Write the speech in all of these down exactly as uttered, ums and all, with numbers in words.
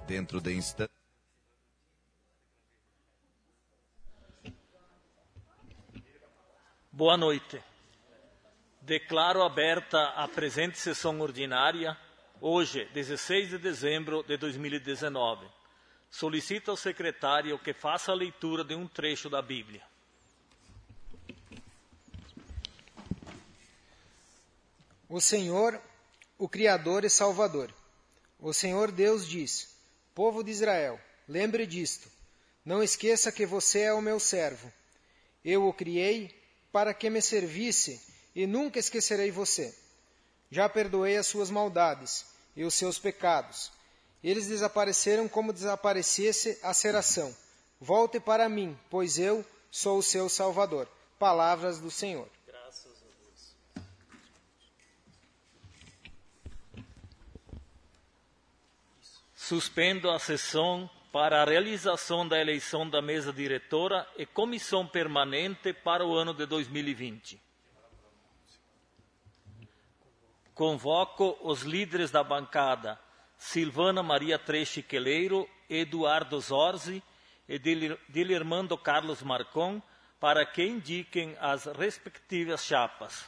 Dentro de instantes. Boa noite. Declaro aberta a presente sessão ordinária, hoje, dezesseis de dezembro de dois mil e dezenove. Solicito ao secretário que faça a leitura de um trecho da Bíblia. O Senhor, o Criador e Salvador. O Senhor Deus diz: povo de Israel, lembre disto. Não esqueça que você é o meu servo. Eu o criei para que me servisse e nunca esquecerei você. Já perdoei as suas maldades e os seus pecados. Eles desapareceram como desaparecesse a seração. Volte para mim, pois eu sou o seu Salvador. Palavras do Senhor. Graças a Deus. Suspendo a sessão para a realização da eleição da mesa diretora e comissão permanente para o ano de dois mil e vinte. Convoco os líderes da bancada Silvana Maria Treche Queleiro, Eduardo Zorzi e Dilermando Carlos Marcon para que indiquem as respectivas chapas.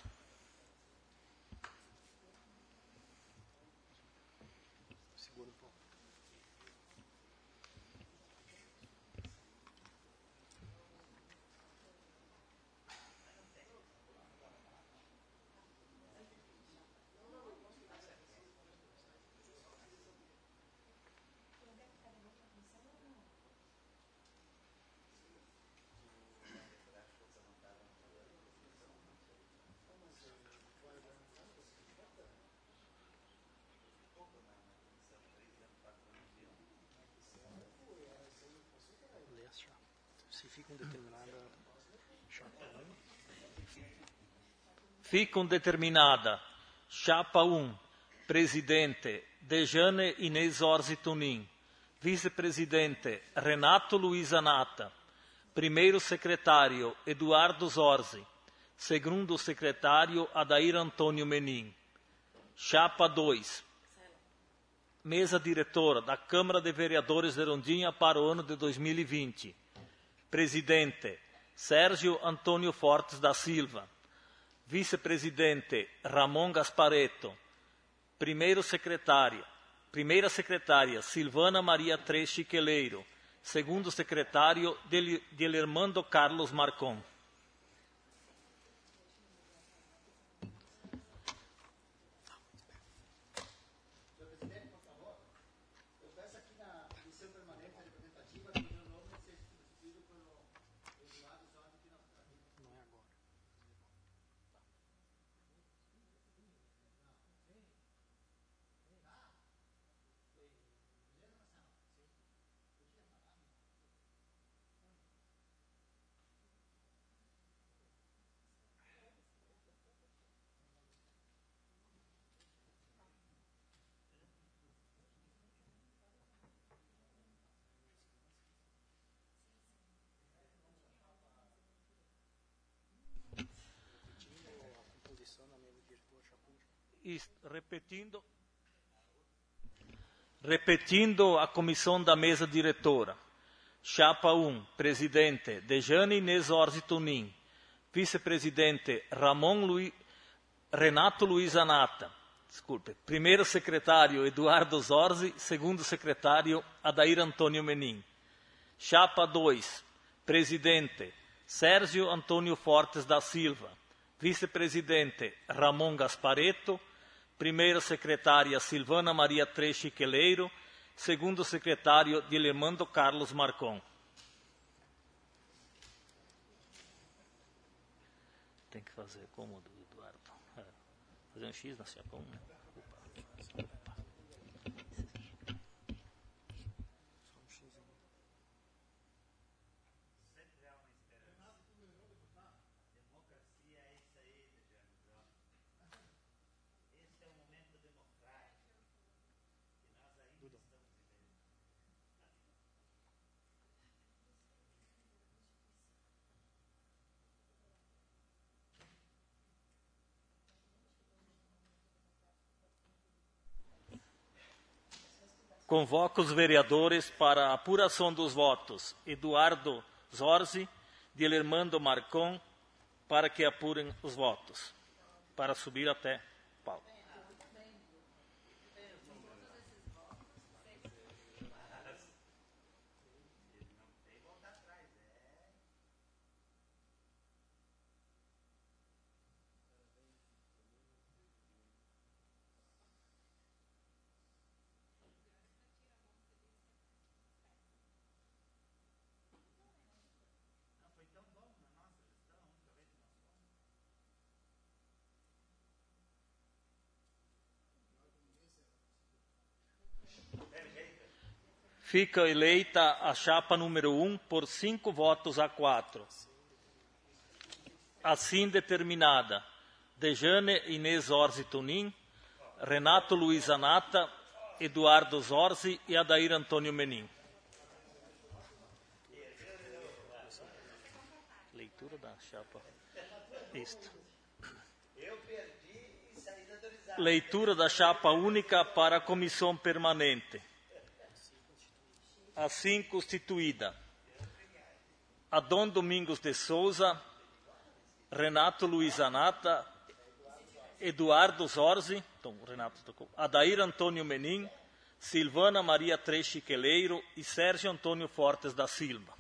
Ficam determinada chapa um, presidente Dejane Inês Orsi Tunin, vice-presidente Renato Luiz Anata, primeiro secretário Eduardo Zorzi, segundo secretário Adair Antônio Menin. Chapa dois, mesa diretora da Câmara de Vereadores de Rondinha para o ano de dois mil e vinte. Presidente Sérgio Antônio Fortes da Silva, vice-presidente Ramon Gasparetto, primeiro secretário, primeira secretária Silvana Maria Treche Queleiro, segundo secretário Dilermando Carlos Marcon. Repetindo, repetindo a comissão da mesa diretora. Chapa um, presidente Dejane Inês Orsi Tunin, vice-presidente Ramon Lui, Renato Luiz Anata, desculpe, primeiro secretário Eduardo Zorzi, segundo secretário Adair Antônio Menin. Chapa dois, presidente Sérgio Antônio Fortes da Silva, vice-presidente Ramon Gasparetto, primeira secretária Silvana Maria Treche Queleiro, segundo secretário Dilermando Carlos Marcon. Tem que fazer como do Eduardo. É, fazer um X na chapa um. Convoco os vereadores para a apuração dos votos. Eduardo Zorzi, Dielermando Marcon, para que apurem os votos. Para subir até Paulo. Fica eleita a chapa número um por cinco votos a quatro. Assim determinada, Dejane Inês Zorzi Tunin, Renato Luiz Anata, Eduardo Zorzi e Adair Antônio Menin. Leitura da chapa. Isto. Leitura da chapa única para a comissão permanente. Assim constituída, Adão Domingos de Souza, Renato Luiz Anata, Eduardo Zorzi, então, Renato tocou, Adair Antônio Menin, Silvana Maria Treche Queleiro e Sérgio Antônio Fortes da Silva.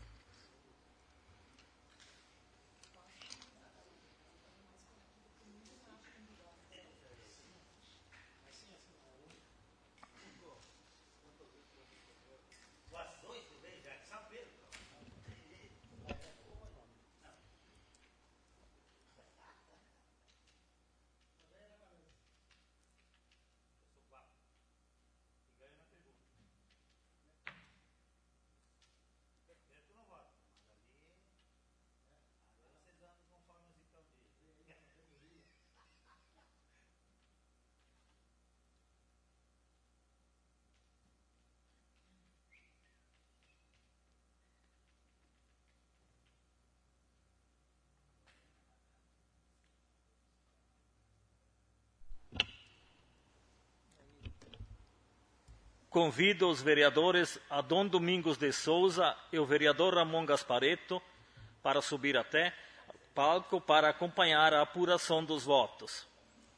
Convido os vereadores Adão Domingos de Souza e o vereador Ramon Gasparetto para subir até o palco para acompanhar a apuração dos votos.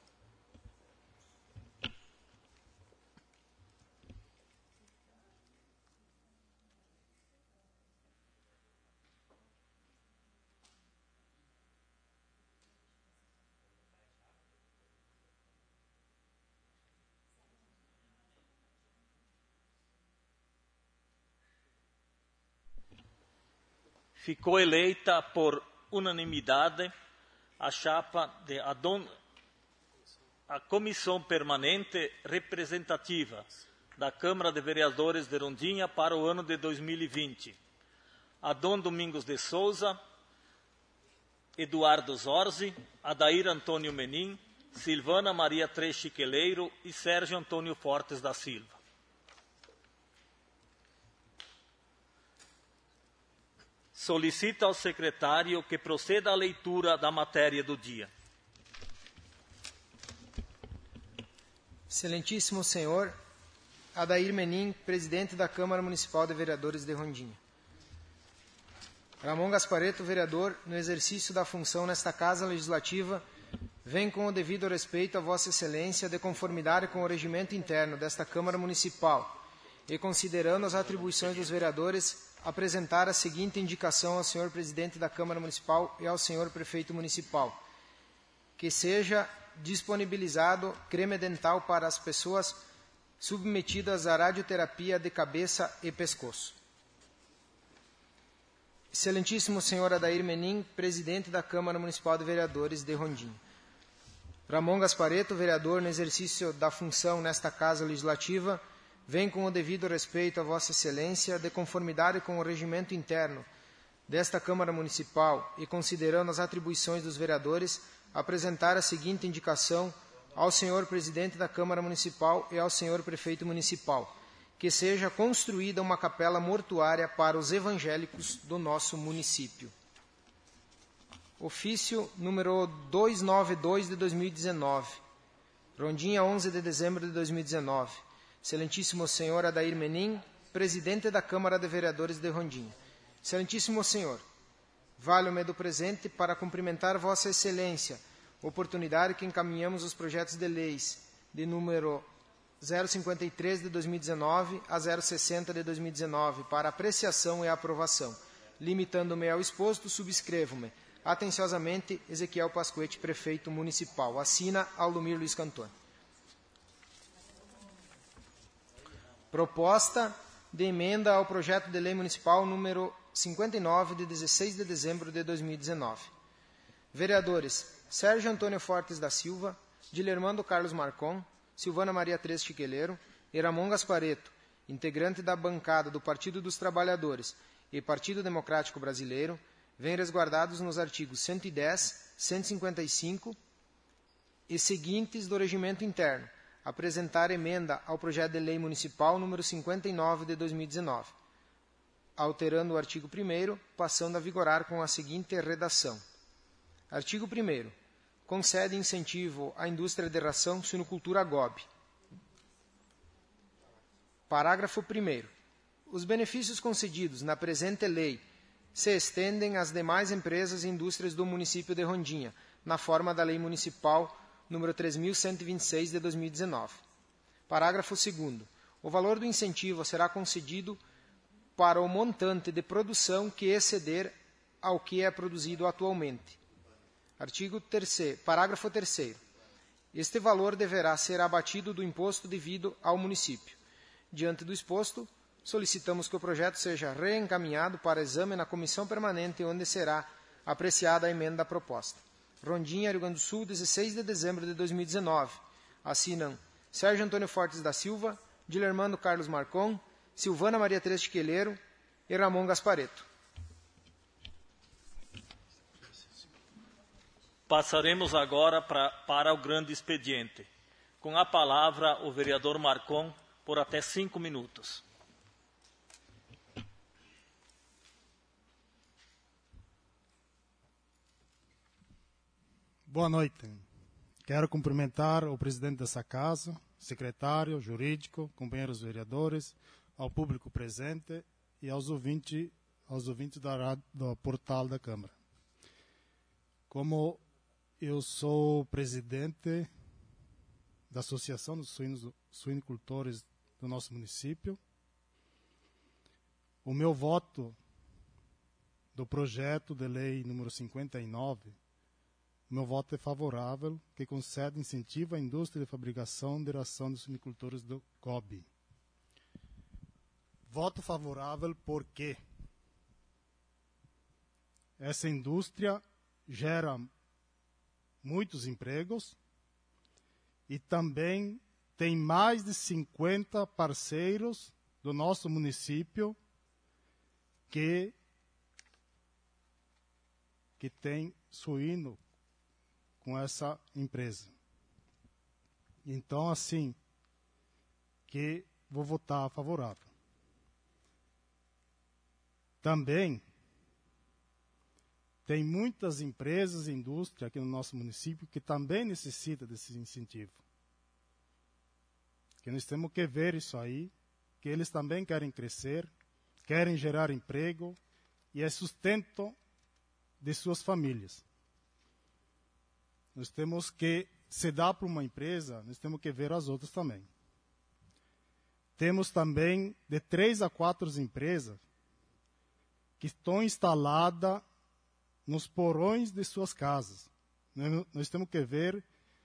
Ficou eleita por unanimidade a chapa de Adão, a comissão permanente representativa da Câmara de Vereadores de Rondônia para o ano de dois mil e vinte. Adão Domingos de Souza, Eduardo Zorzi, Adair Antônio Menin, Silvana Maria Treche Queleiro e Sérgio Antônio Fortes da Silva. Solicita ao secretário que proceda à leitura da matéria do dia. Excelentíssimo senhor Adair Menin, presidente da Câmara Municipal de Vereadores de Rondônia. Ramon Gasparetto, vereador, no exercício da função nesta Casa Legislativa, vem com o devido respeito a Vossa Excelência, de conformidade com o regimento interno desta Câmara Municipal, e considerando as atribuições dos vereadores, apresentar a seguinte indicação ao senhor presidente da Câmara Municipal e ao senhor prefeito municipal: que seja disponibilizado creme dental para as pessoas submetidas à radioterapia de cabeça e pescoço. Excelentíssimo senhor Adair Menin, presidente da Câmara Municipal de Vereadores de Rondônia. Ramon Gasparetto, vereador no exercício da função nesta Casa Legislativa, vem com o devido respeito a Vossa Excelência, de conformidade com o regimento interno desta Câmara Municipal e considerando as atribuições dos vereadores, apresentar a seguinte indicação ao senhor presidente da Câmara Municipal e ao senhor prefeito municipal: que seja construída uma capela mortuária para os evangélicos do nosso município. Ofício número duzentos e noventa e dois de dois mil e dezenove. Rondônia, onze de dezembro de dois mil e dezenove. Excelentíssimo senhor Adair Menin, presidente da Câmara de Vereadores de Rondônia. Excelentíssimo senhor, valho-me do presente para cumprimentar Vossa Excelência, oportunidade que encaminhamos os projetos de leis de número zero cinquenta e três de dois mil e dezenove a zero sessenta de dois mil e dezenove para apreciação e aprovação. Limitando-me ao exposto, subscrevo-me. Atenciosamente, Ezequiel Pascoete, prefeito municipal. Assina Aldomir Luiz Cantor. Proposta de emenda ao projeto de lei municipal número cinquenta e nove, de dezesseis de dezembro de dois mil e dezenove. Vereadores Sérgio Antônio Fortes da Silva, Dilermando Carlos Marcon, Silvana Maria Tres Chiqueleiro e Ramon Gasparetto, integrante da bancada do Partido dos Trabalhadores e Partido Democrático Brasileiro, vêm resguardados nos artigos cento e dez, cento e cinquenta e cinco e seguintes do Regimento Interno, apresentar emenda ao projeto de lei municipal número cinquenta e nove de dois mil e dezenove, alterando o artigo primeiro, passando a vigorar com a seguinte redação. Artigo primeiro. Concede incentivo à indústria de ração suinocultura G O B. Parágrafo primeiro. Os benefícios concedidos na presente lei se estendem às demais empresas e indústrias do município de Rondônia, na forma da Lei Municipal número três mil cento e vinte e seis de dois mil e dezenove. Parágrafo segundo. O valor do incentivo será concedido para o montante de produção que exceder ao que é produzido atualmente. Artigo terceiro, parágrafo terceiro. Este valor deverá ser abatido do imposto devido ao município. Diante do exposto, solicitamos que o projeto seja reencaminhado para exame na comissão permanente, onde será apreciada a emenda proposta. Rondônia, Rio Grande do Sul, dezesseis de dezembro de dois mil e dezenove. Assinam Sérgio Antônio Fortes da Silva, Dilermando Carlos Marcon, Silvana Maria Tres Chiqueleiro e Ramon Gasparetto. Passaremos agora pra, para o grande expediente. Com a palavra, o vereador Marcon, por até cinco minutos. Boa noite. Quero cumprimentar o presidente dessa casa, secretário, jurídico, companheiros vereadores, ao público presente e aos ouvintes, aos ouvintes da, do portal da Câmara. Como eu sou presidente da Associação dos Suínos, Suinocultores do nosso município, o meu voto do projeto de lei número cinquenta e nove, o meu voto é favorável, que concede incentivo à indústria de fabricação de ração dos suinocultores do G O B. Voto favorável porque essa indústria gera muitos empregos e também tem mais de cinquenta parceiros do nosso município que, que tem suíno com essa empresa. Então, assim, que vou votar favorável. Também tem muitas empresas e indústria aqui no nosso município que também necessitam desse incentivo. Que nós temos que ver isso aí, que eles também querem crescer, querem gerar emprego e é sustento de suas famílias. Nós temos que, se dá para uma empresa, nós temos que ver as outras também. Temos também de três a quatro empresas que estão instaladas nos porões de suas casas. Nós, nós temos que ver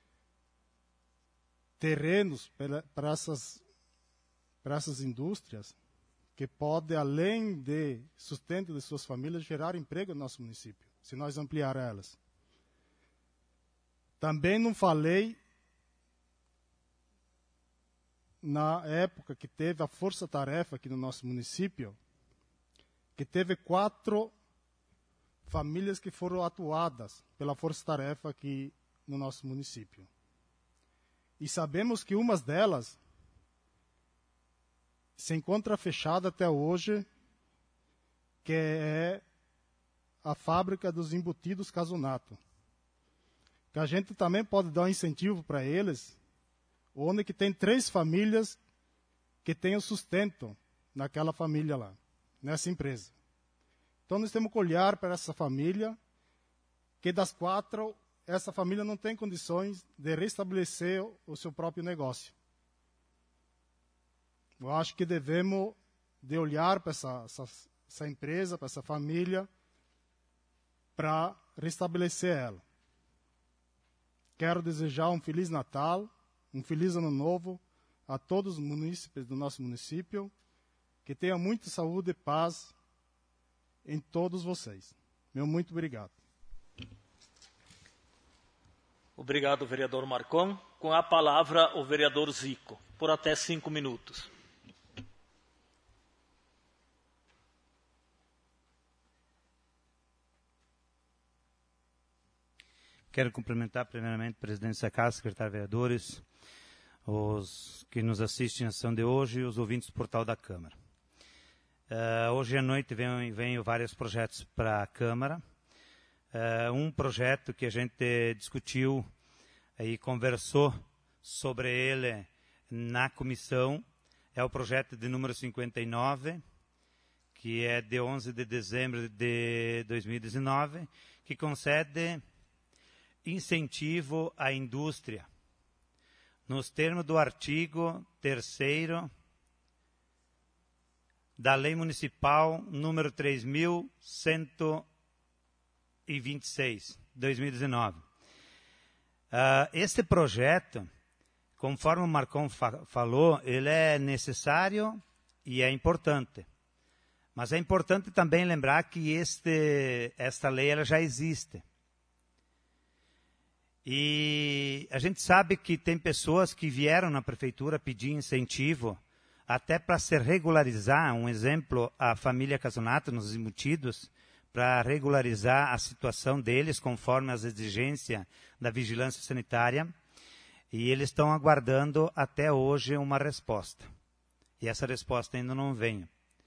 terrenos para, para, essas, para essas indústrias que podem, além de sustento de suas famílias, gerar emprego no nosso município, se nós ampliar elas. Também não falei na época que teve a força-tarefa aqui no nosso município, que teve quatro famílias que foram atuadas pela força-tarefa aqui no nosso município. E sabemos que uma delas se encontra fechada até hoje, que é a fábrica dos embutidos Casonato. Que a gente também pode dar um incentivo para eles, onde que tem três famílias que tenham sustento naquela família lá, nessa empresa. Então, nós temos que olhar para essa família, que das quatro, essa família não tem condições de restabelecer o seu próprio negócio. Eu acho que devemos de olhar para essa, essa, essa empresa, para essa família, para restabelecer ela. Quero desejar um Feliz Natal, um Feliz Ano Novo a todos os munícipes do nosso município, que tenha muita saúde e paz em todos vocês. Meu muito obrigado. Obrigado, vereador Marcon. Com a palavra, o vereador Zico, por até cinco minutos. Quero cumprimentar primeiramente o presidente da Casa, secretário de vereadores, os que nos assistem na sessão de hoje e os ouvintes do portal da Câmara. Uh, hoje à noite venho, venho vários projetos para a Câmara. Uh, um projeto que a gente discutiu e conversou sobre ele na comissão é o projeto de número cinquenta e nove, que é de onze de dezembro de dois mil e dezenove, que concede incentivo à indústria, nos termos do artigo terceiro da Lei Municipal número três mil cento e vinte e seis, dois mil e dezenove. Uh, este projeto, conforme o Marcon fa falou, ele é necessário e é importante. Mas é importante também lembrar que este, esta lei ela já existe. E a gente sabe que tem pessoas que vieram na prefeitura pedir incentivo até para se regularizar, um exemplo, a família Casonato nos embutidos, para regularizar a situação deles conforme as exigências da vigilância sanitária, e eles estão aguardando até hoje uma resposta. E essa resposta ainda não vem.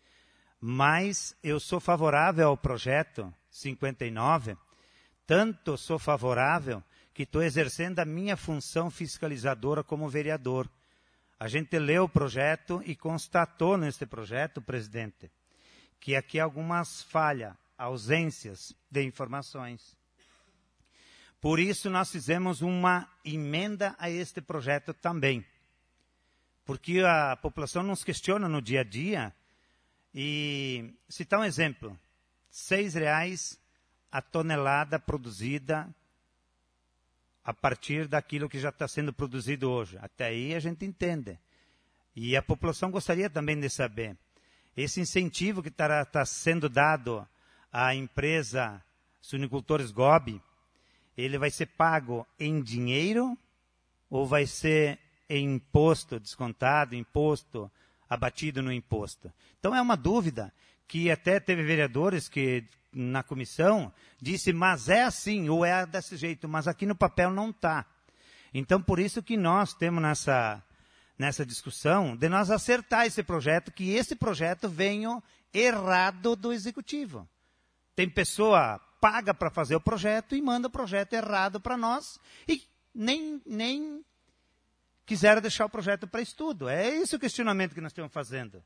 Mas eu sou favorável ao projeto cinquenta e nove, tanto sou favorável que estou exercendo a minha função fiscalizadora como vereador. A gente leu o projeto e constatou neste projeto, presidente, que aqui há algumas falhas, ausências de informações. Por isso, nós fizemos uma emenda a este projeto também. Porque a população nos questiona no dia a dia. E, citar um exemplo, seis reais a tonelada produzida a partir daquilo que já está sendo produzido hoje. Até aí a gente entende. E a população gostaria também de saber. Esse incentivo que está tá sendo dado à empresa Suinicultores Gobi, ele vai ser pago em dinheiro ou vai ser em imposto descontado, imposto abatido no imposto? Então é uma dúvida que até teve vereadores que na comissão disse, mas é assim, ou é desse jeito, mas aqui no papel não está. Então, por isso que nós temos nessa, nessa discussão de nós acertar esse projeto, que esse projeto venha errado do executivo. Tem pessoa paga para fazer o projeto e manda o projeto errado para nós e nem, nem quiseram deixar o projeto para estudo. É esse o questionamento que nós estamos fazendo.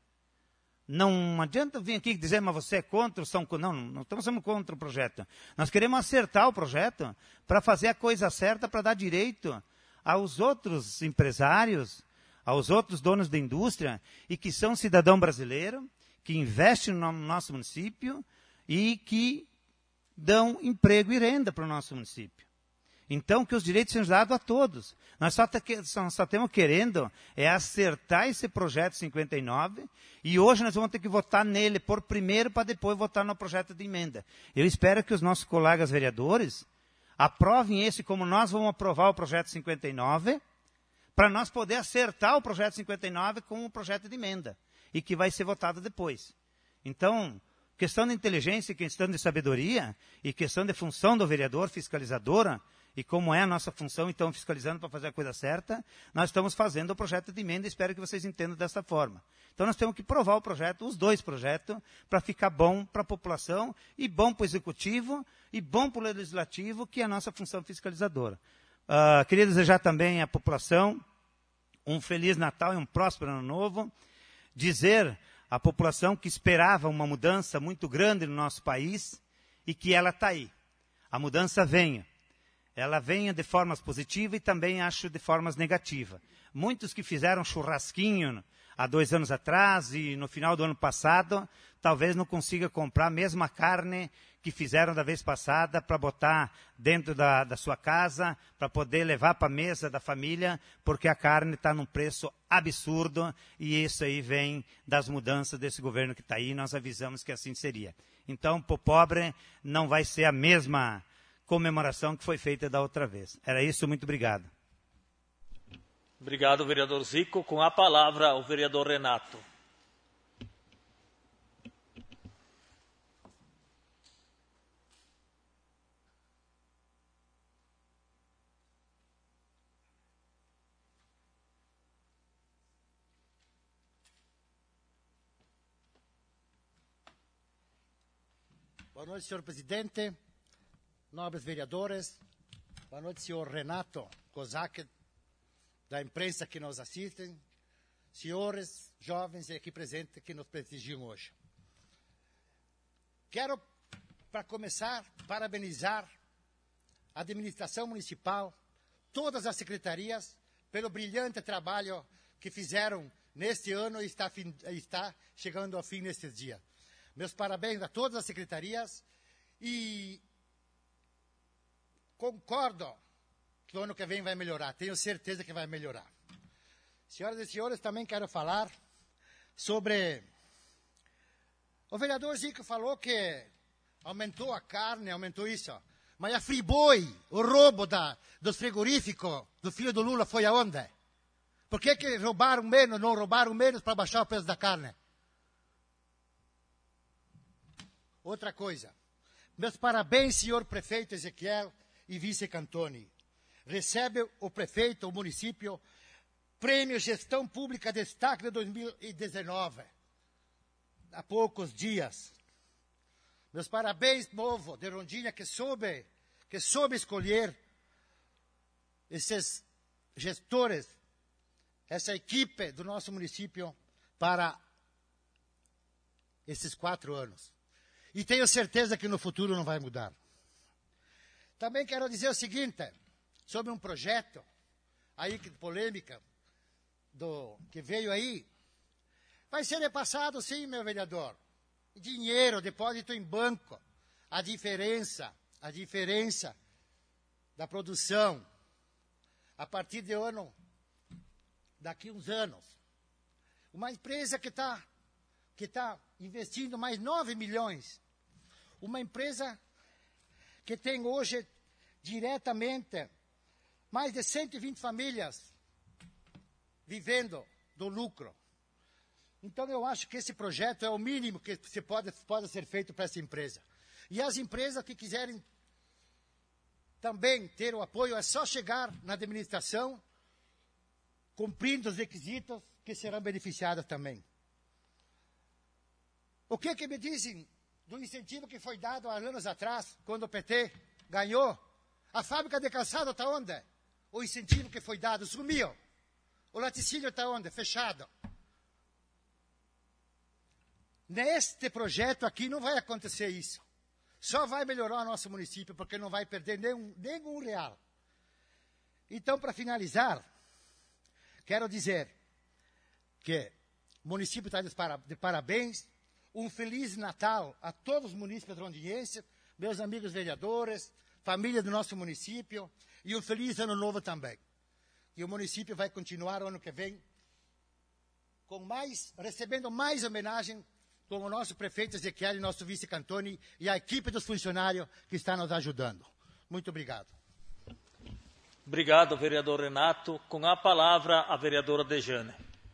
Não adianta vir aqui dizer, mas você é contra, são não, não estamos sendo contra o projeto. Nós queremos acertar o projeto para fazer a coisa certa, para dar direito aos outros empresários, aos outros donos da indústria, e que são cidadão brasileiro, que investem no nosso município e que dão emprego e renda para o nosso município. Então, que os direitos sejam dados a todos. Nós só, tá, só, só estamos querendo é acertar esse projeto cinquenta e nove e hoje nós vamos ter que votar nele por primeiro para depois votar no projeto de emenda. Eu espero que os nossos colegas vereadores aprovem esse como nós vamos aprovar o projeto cinquenta e nove para nós poder acertar o projeto cinquenta e nove com o projeto de emenda e que vai ser votado depois. Então, questão de inteligência, questão de sabedoria e questão de função do vereador fiscalizadora, e como é a nossa função, então, fiscalizando para fazer a coisa certa, nós estamos fazendo o projeto de emenda e espero que vocês entendam dessa forma. Então, nós temos que provar o projeto, os dois projetos, para ficar bom para a população, e bom para o executivo, e bom para o legislativo, que é a nossa função fiscalizadora. Uh, queria desejar também à população um Feliz Natal e um próspero Ano Novo, dizer à população que esperava uma mudança muito grande no nosso país e que ela está aí. A mudança venha. Ela venha de formas positivas e também, acho, de formas negativas. Muitos que fizeram churrasquinho há dois anos atrás e no final do ano passado, talvez não consiga comprar a mesma carne que fizeram da vez passada para botar dentro da, da sua casa, para poder levar para a mesa da família, porque a carne está num preço absurdo e isso aí vem das mudanças desse governo que está aí, nós avisamos que assim seria. Então, para o pobre, não vai ser a mesma comemoração que foi feita da outra vez. Era isso, muito obrigado. Obrigado, vereador Zico. Com a palavra, o vereador Renato. Boa noite, senhor presidente, nobres vereadores. Boa noite, senhor Renato Kozak, da imprensa que nos assistem, senhores, jovens aqui presentes que nos prestigiam hoje. Quero, para começar, parabenizar a administração municipal, todas as secretarias, pelo brilhante trabalho que fizeram neste ano e está, fim, está chegando ao fim nestes dias. Meus parabéns a todas as secretarias e concordo que o ano que vem vai melhorar. Tenho certeza que vai melhorar. Senhoras e senhores, também quero falar sobre... O vereador Zico falou que aumentou a carne, aumentou isso. Mas a Friboi, o roubo da, dos frigoríficos do filho do Lula foi aonde? Por que que roubaram menos, não roubaram menos para baixar o preço da carne? Outra coisa. Meus parabéns, senhor prefeito Ezequiel e vice Cantoni. Recebe o prefeito, o município, Prêmio Gestão Pública Destaque de dois mil e dezenove. Há poucos dias. Meus parabéns, povo de Rondônia, que soube, que soube escolher esses gestores, essa equipe do nosso município para esses quatro anos. E tenho certeza que no futuro não vai mudar. Também quero dizer o seguinte, sobre um projeto, aí que polêmica, do, que veio aí, vai ser repassado sim, meu vereador. Dinheiro, depósito em banco. A diferença, a diferença da produção, a partir de ano, daqui uns anos. Uma empresa que está que tá investindo mais nove milhões. Uma empresa que tem hoje, diretamente, mais de cento e vinte famílias vivendo do lucro. Então, eu acho que esse projeto é o mínimo que se pode, pode ser feito para essa empresa. E as empresas que quiserem também ter o apoio, é só chegar na administração, cumprindo os requisitos, que serão beneficiadas também. O que que me dizem do incentivo que foi dado há anos atrás, quando o P T ganhou? A fábrica de calçado está onde? O incentivo que foi dado sumiu. O laticínio está onde? Fechado. Neste projeto aqui não vai acontecer isso. Só vai melhorar o nosso município, porque não vai perder nenhum, nenhum real. Então, para finalizar, quero dizer que o município está de parabéns. Um Feliz Natal a todos os munícipes rondonienses, meus amigos vereadores, família do nosso município, e um Feliz Ano Novo também. E o município vai continuar o ano que vem com mais, recebendo mais homenagem com o nosso prefeito Ezequiel e nosso vice Cantoni e a equipe dos funcionários que está nos ajudando. Muito obrigado. Obrigado, vereador Renato. Com a palavra, a vereadora Dejane.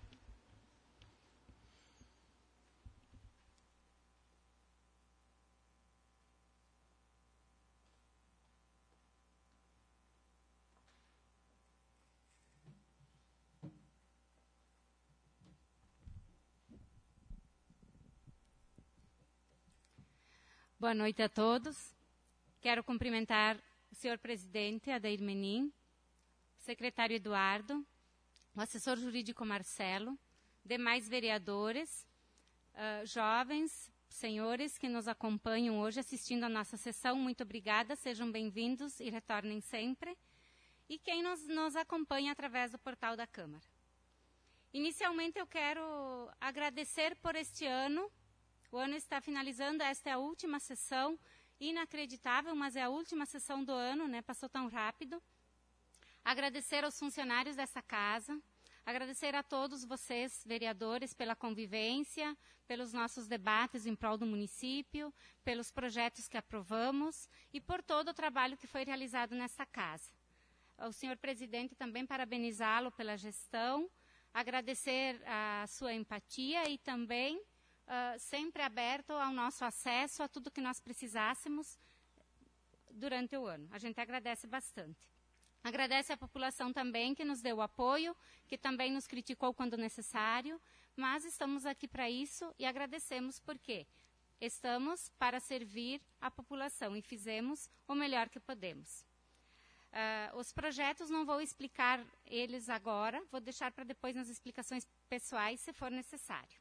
Boa noite a todos. Quero cumprimentar o senhor presidente Adair Menin, o secretário Eduardo, o assessor jurídico Marcelo, demais vereadores, uh, jovens, senhores que nos acompanham hoje assistindo a nossa sessão, muito obrigada, sejam bem-vindos e retornem sempre. E quem nos, nos acompanha através do portal da Câmara. Inicialmente eu quero agradecer por este ano. O ano está finalizando, esta é a última sessão, inacreditável, mas é a última sessão do ano, né? Passou tão rápido. Agradecer aos funcionários dessa casa, agradecer a todos vocês, vereadores, pela convivência, pelos nossos debates em prol do município, pelos projetos que aprovamos e por todo o trabalho que foi realizado nessa casa. O senhor presidente também parabenizá-lo pela gestão, agradecer a sua empatia e também uh, sempre aberto ao nosso acesso a tudo que nós precisássemos durante o ano. A gente agradece bastante. Agradece à população também que nos deu apoio, que também nos criticou quando necessário, mas estamos aqui para isso e agradecemos porque estamos para servir a população e fizemos o melhor que podemos. Uh, os projetos não vou explicar eles agora, vou deixar para depois nas explicações pessoais, se for necessário.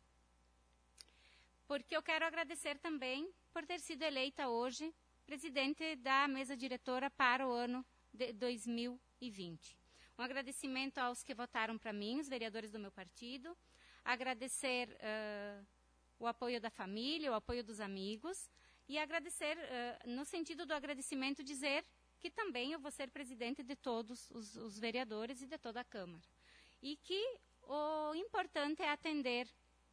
Porque eu quero agradecer também por ter sido eleita hoje presidente da mesa diretora para o ano de dois mil e vinte. Um agradecimento aos que votaram para mim, os vereadores do meu partido, agradecer uh, o apoio da família, o apoio dos amigos, e agradecer, uh, no sentido do agradecimento, dizer que também eu vou ser presidente de todos os, os vereadores e de toda a Câmara. E que o importante é atender,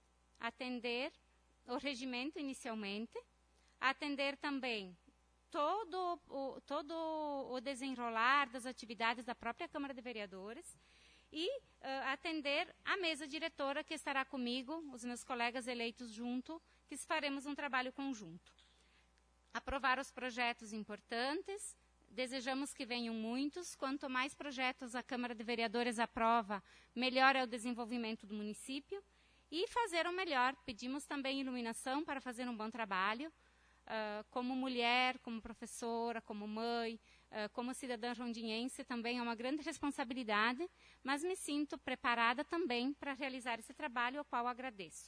atender o regimento inicialmente, atender também todo o, todo o desenrolar das atividades da própria Câmara de Vereadores e uh, atender a mesa diretora que estará comigo, os meus colegas eleitos junto, que faremos um trabalho conjunto. Aprovar os projetos importantes. Desejamos que venham muitos. Quanto mais projetos a Câmara de Vereadores aprova, melhor é o desenvolvimento do município. E fazer o melhor. Pedimos também iluminação para fazer um bom trabalho. Uh, como mulher, como professora, como mãe, uh, como cidadã rondinhense, também é uma grande responsabilidade, mas me sinto preparada também para realizar esse trabalho, ao qual agradeço.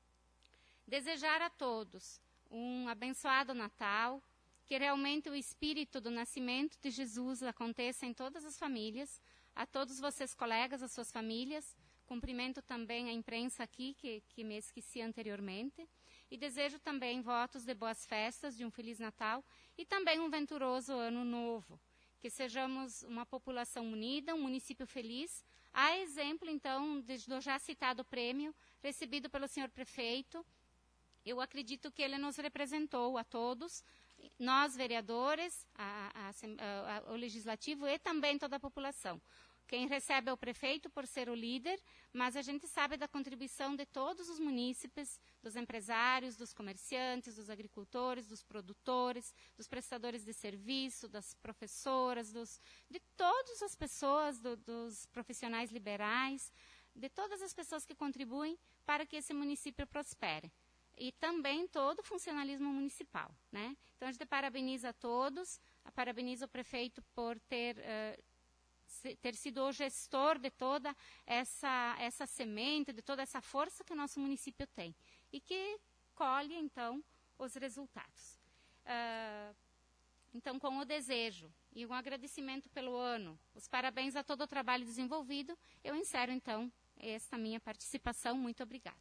Desejar a todos um abençoado Natal, que realmente o espírito do nascimento de Jesus aconteça em todas as famílias, a todos vocês colegas, as suas famílias, cumprimento também a imprensa aqui, que, que me esqueci anteriormente, e desejo também votos de boas festas, de um Feliz Natal e também um venturoso Ano Novo, que sejamos uma população unida, um município feliz, a exemplo, então, de, do já citado prêmio recebido pelo senhor prefeito. Eu acredito que ele nos representou a todos, nós, vereadores, a, a, a, a, o legislativo e também toda a população. Quem recebe é o prefeito por ser o líder, mas a gente sabe da contribuição de todos os munícipes, dos empresários, dos comerciantes, dos agricultores, dos produtores, dos prestadores de serviço, das professoras, dos, de todas as pessoas, do, dos profissionais liberais, de todas as pessoas que contribuem para que esse município prospere. E também todo o funcionalismo municipal, né? Então, a gente parabeniza a todos, parabeniza o prefeito por ter, uh, ter sido o gestor de toda essa, essa semente, de toda essa força que o nosso município tem e que colhe, então, os resultados. Uh, então, com o desejo e um agradecimento pelo ano, os parabéns a todo o trabalho desenvolvido, eu encerro, então, esta minha participação. Muito obrigada.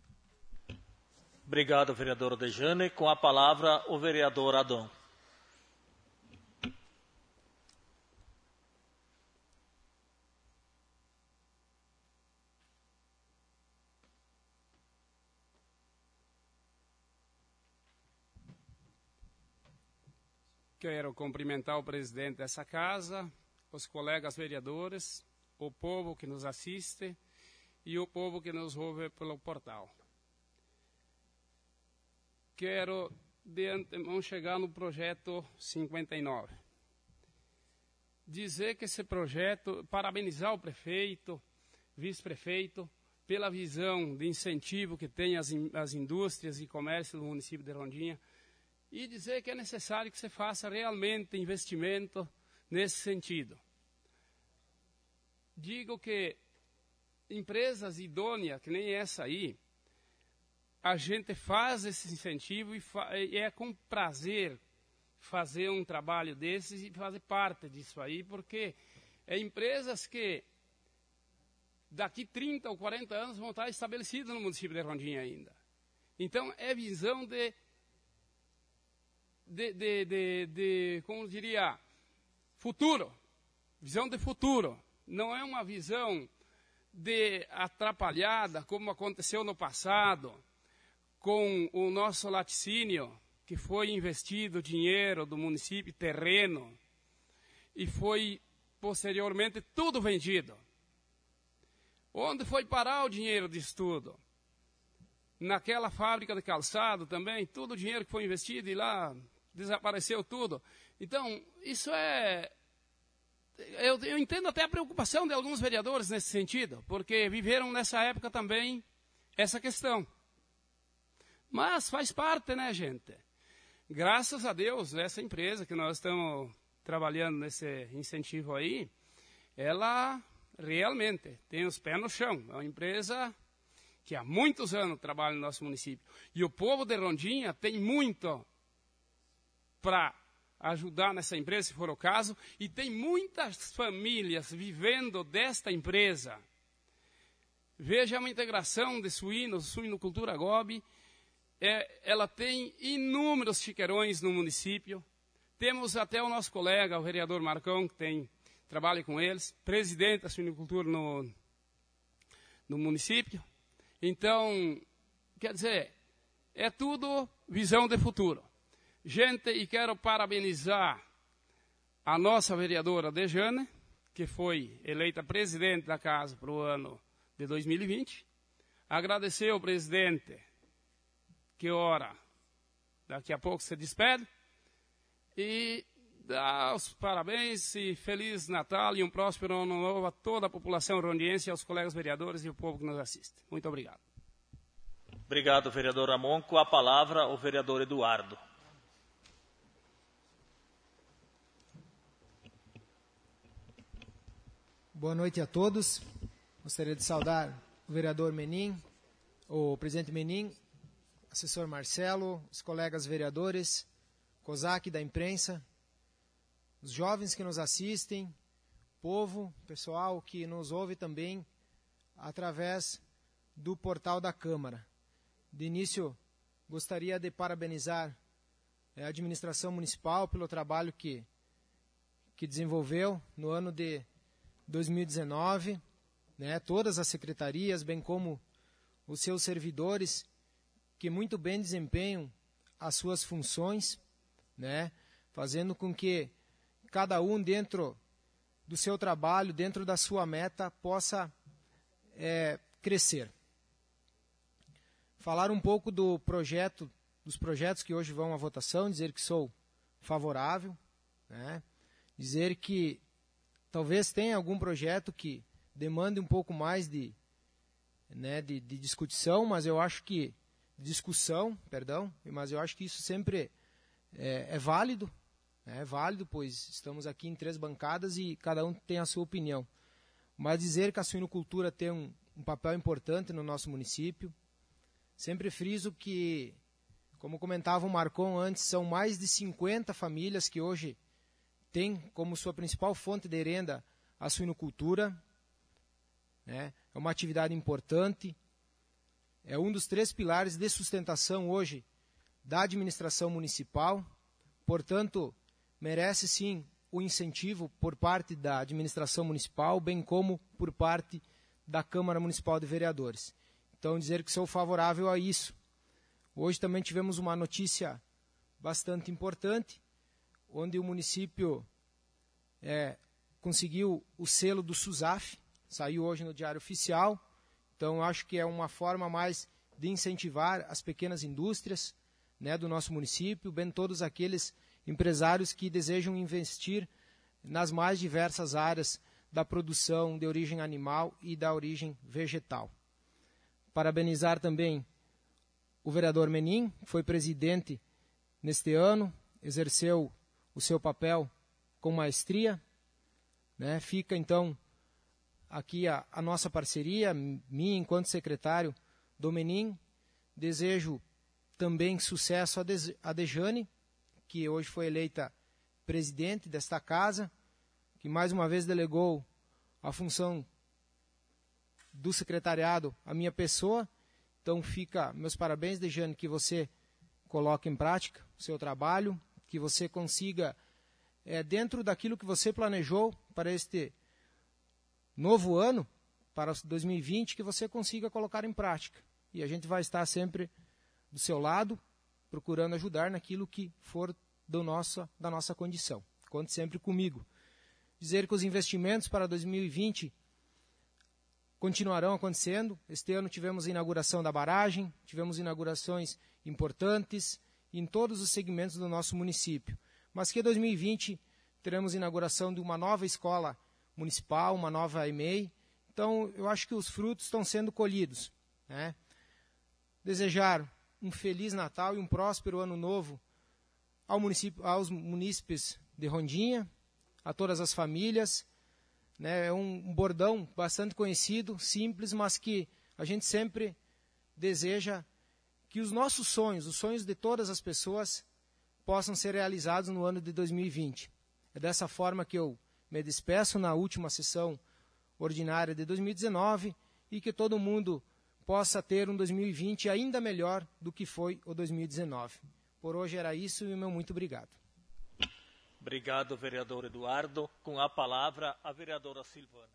Obrigado, vereador Dejane. Com a palavra, o vereador Adão. Quero cumprimentar o presidente dessa casa, os colegas vereadores, o povo que nos assiste e o povo que nos ouve pelo portal. Quero, de antemão, chegar no projeto cinquenta e nove. Dizer que esse projeto, parabenizar o prefeito, vice-prefeito, pela visão de incentivo que tem as, as indústrias e comércio do município de Rondinha, e dizer que é necessário que se faça realmente investimento nesse sentido. Digo que empresas idôneas, que nem essa aí, a gente faz esse incentivo e, fa e é com prazer fazer um trabalho desses e fazer parte disso aí, porque é empresas que daqui trinta ou quarenta anos vão estar estabelecidas no município de Rondinha ainda. Então, é visão de, de, de, de, de como diria, futuro. Visão de futuro. Não é uma visão de atrapalhada, como aconteceu no passado, com o nosso laticínio, que foi investido dinheiro do município, terreno, e foi posteriormente tudo vendido. Onde foi parar o dinheiro disso tudo? Naquela fábrica de calçado também, todo o dinheiro que foi investido e lá desapareceu tudo. Então, isso é... Eu, eu entendo até a preocupação de alguns vereadores nesse sentido, porque viveram nessa época também essa questão. Mas faz parte, né, gente? Graças a Deus, essa empresa que nós estamos trabalhando nesse incentivo aí, ela realmente tem os pés no chão. É uma empresa que há muitos anos trabalha no nosso município. E o povo de Rondinha tem muito para ajudar nessa empresa, se for o caso, e tem muitas famílias vivendo desta empresa. Veja uma integração de suínos, suinocultura Gobi. É, ela tem inúmeros chiqueirões no município. Temos até o nosso colega, o vereador Marcão, que tem, trabalha com eles, presidente da suinocultura no, no município. Então, quer dizer, é tudo visão de futuro. Gente, e quero parabenizar a nossa vereadora Dejane, que foi eleita presidente da casa para o ano de dois mil e vinte. Agradecer ao presidente, que ora, daqui a pouco se despede, e dar os parabéns e Feliz Natal e um próspero ano novo a toda a população rondiense, aos colegas vereadores e ao povo que nos assiste. Muito obrigado. Obrigado, vereador Ramon. Com a palavra, o vereador Eduardo. Boa noite a todos. Gostaria de saudar o vereador Menin, o presidente Menin, assessor Marcelo, os colegas vereadores, COSAC da imprensa, os jovens que nos assistem, povo, pessoal que nos ouve também através do portal da Câmara. De início, gostaria de parabenizar a administração municipal pelo trabalho que, que desenvolveu no ano de dois mil e dezenove, né, todas as secretarias, bem como os seus servidores, que muito bem desempenham as suas funções, né, fazendo com que cada um dentro do seu trabalho, dentro da sua meta, possa é, crescer. Falar um pouco do projeto, dos projetos que hoje vão à votação, dizer que sou favorável, né, dizer que talvez tenha algum projeto que demande um pouco mais de, né, de, de discussão, mas eu acho que discussão, perdão, mas eu acho que isso sempre é, é válido, é válido, pois estamos aqui em três bancadas e cada um tem a sua opinião. Mas dizer que a suinocultura tem um, um papel importante no nosso município. Sempre friso que, como comentava o Marcon antes, são mais de cinquenta famílias que hoje têm como sua principal fonte de renda a suinocultura. Né? É uma atividade importante. É um dos três pilares de sustentação hoje da administração municipal. Portanto, merece sim o incentivo por parte da administração municipal, bem como por parte da Câmara Municipal de Vereadores. Então, dizer que sou favorável a isso. Hoje também tivemos uma notícia bastante importante, onde o município é, conseguiu o selo do SUSAF, saiu hoje no Diário Oficial. Então, acho que é uma forma mais de incentivar as pequenas indústrias, né, do nosso município, bem todos aqueles empresários que desejam investir nas mais diversas áreas da produção de origem animal e da origem vegetal. Parabenizar também o vereador Menin, que foi presidente neste ano, exerceu o seu papel com maestria. Né? Fica, então, aqui a, a nossa parceria, minha enquanto secretário do Menin. Desejo também sucesso a, Dez, a Dejane, que hoje foi eleita presidente desta casa, que mais uma vez delegou a função do secretariado à minha pessoa. Então fica meus parabéns, Dejane, que você coloque em prática o seu trabalho, que você consiga, é, dentro daquilo que você planejou para este novo ano, para dois mil e vinte, que você consiga colocar em prática. E a gente vai estar sempre do seu lado, procurando ajudar naquilo que for do nosso, da nossa condição. Conte sempre comigo. Dizer que os investimentos para dois mil e vinte continuarão acontecendo. Este ano tivemos a inauguração da barragem, tivemos inaugurações importantes em todos os segmentos do nosso município. Mas que em dois mil e vinte teremos a inauguração de uma nova escola municipal, uma nova E M E I. Então, eu acho que os frutos estão sendo colhidos, né? Desejar um Feliz Natal e um próspero Ano Novo ao município, aos munícipes de Rondinha, a todas as famílias. Né? É um bordão bastante conhecido, simples, mas que a gente sempre deseja que os nossos sonhos, os sonhos de todas as pessoas, possam ser realizados no ano de dois mil e vinte. É dessa forma que eu me despeço na última sessão ordinária de dois mil e dezenove e que todo mundo possa ter um dois mil e vinte ainda melhor do que foi o dois mil e dezenove. Por hoje era isso e o meu muito obrigado. Obrigado, vereador Eduardo. Com a palavra, a vereadora Silvana.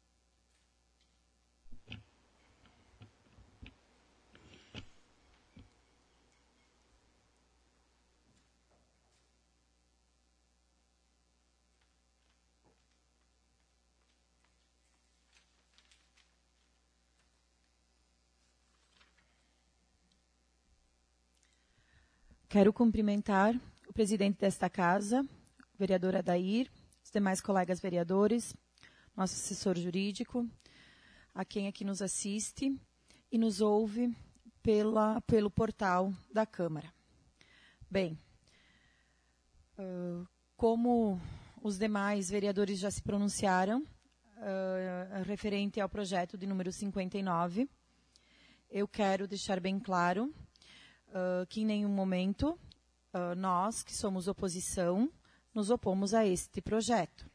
Quero cumprimentar o presidente desta casa, o vereador Adair, os demais colegas vereadores, nosso assessor jurídico, a quem aqui nos assiste e nos ouve pela, pelo portal da Câmara. Bem, uh, como os demais vereadores já se pronunciaram, uh, referente ao projeto de número cinquenta e nove, eu quero deixar bem claro Uh, que em nenhum momento uh, nós, que somos oposição, nos opomos a este projeto.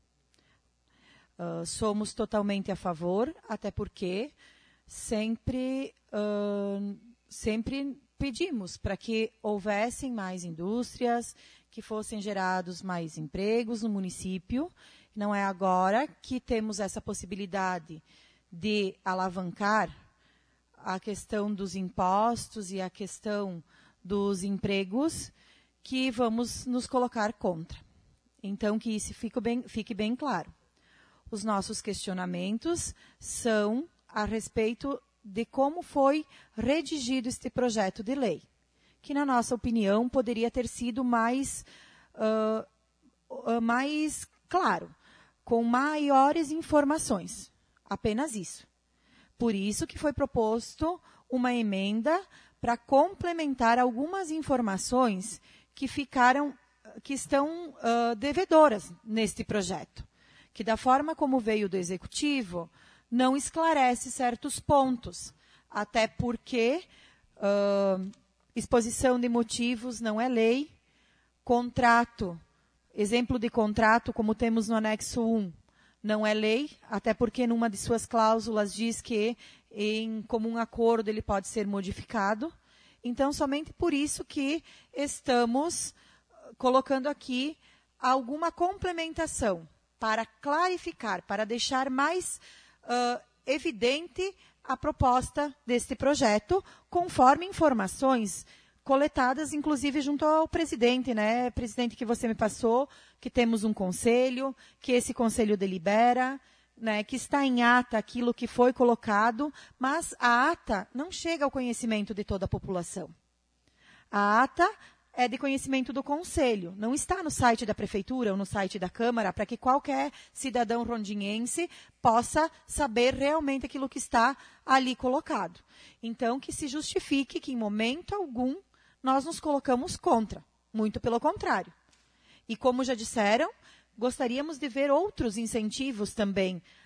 Uh, somos totalmente a favor, até porque sempre, uh, sempre pedimos para que houvessem mais indústrias, que fossem gerados mais empregos no município. Não é agora que temos essa possibilidade de alavancar a questão dos impostos e a questão dos empregos que vamos nos colocar contra. Então, que isso fique bem, fique bem claro. Os nossos questionamentos são a respeito de como foi redigido este projeto de lei, que, na nossa opinião, poderia ter sido mais, uh, uh, mais claro, com maiores informações. Apenas isso. Por isso que foi proposto uma emenda para complementar algumas informações que ficaram, que estão uh, devedoras neste projeto, que da forma como veio do Executivo, não esclarece certos pontos, até porque uh, exposição de motivos não é lei, contrato, exemplo de contrato, como temos no anexo um, não é lei, até porque numa de suas cláusulas diz que em comum acordo ele pode ser modificado. Então, somente por isso que estamos colocando aqui alguma complementação para clarificar, para deixar mais uh, evidente a proposta deste projeto, conforme informações coletadas, inclusive, junto ao presidente, né? Presidente, que você me passou, que temos um conselho, que esse conselho delibera, né? Que está em ata aquilo que foi colocado, mas a ata não chega ao conhecimento de toda a população. A ata é de conhecimento do conselho, não está no site da prefeitura ou no site da Câmara, para que qualquer cidadão rondinhense possa saber realmente aquilo que está ali colocado. Então, que se justifique que, em momento algum, nós nos colocamos contra, muito pelo contrário. E como já disseram, gostaríamos de ver outros incentivos também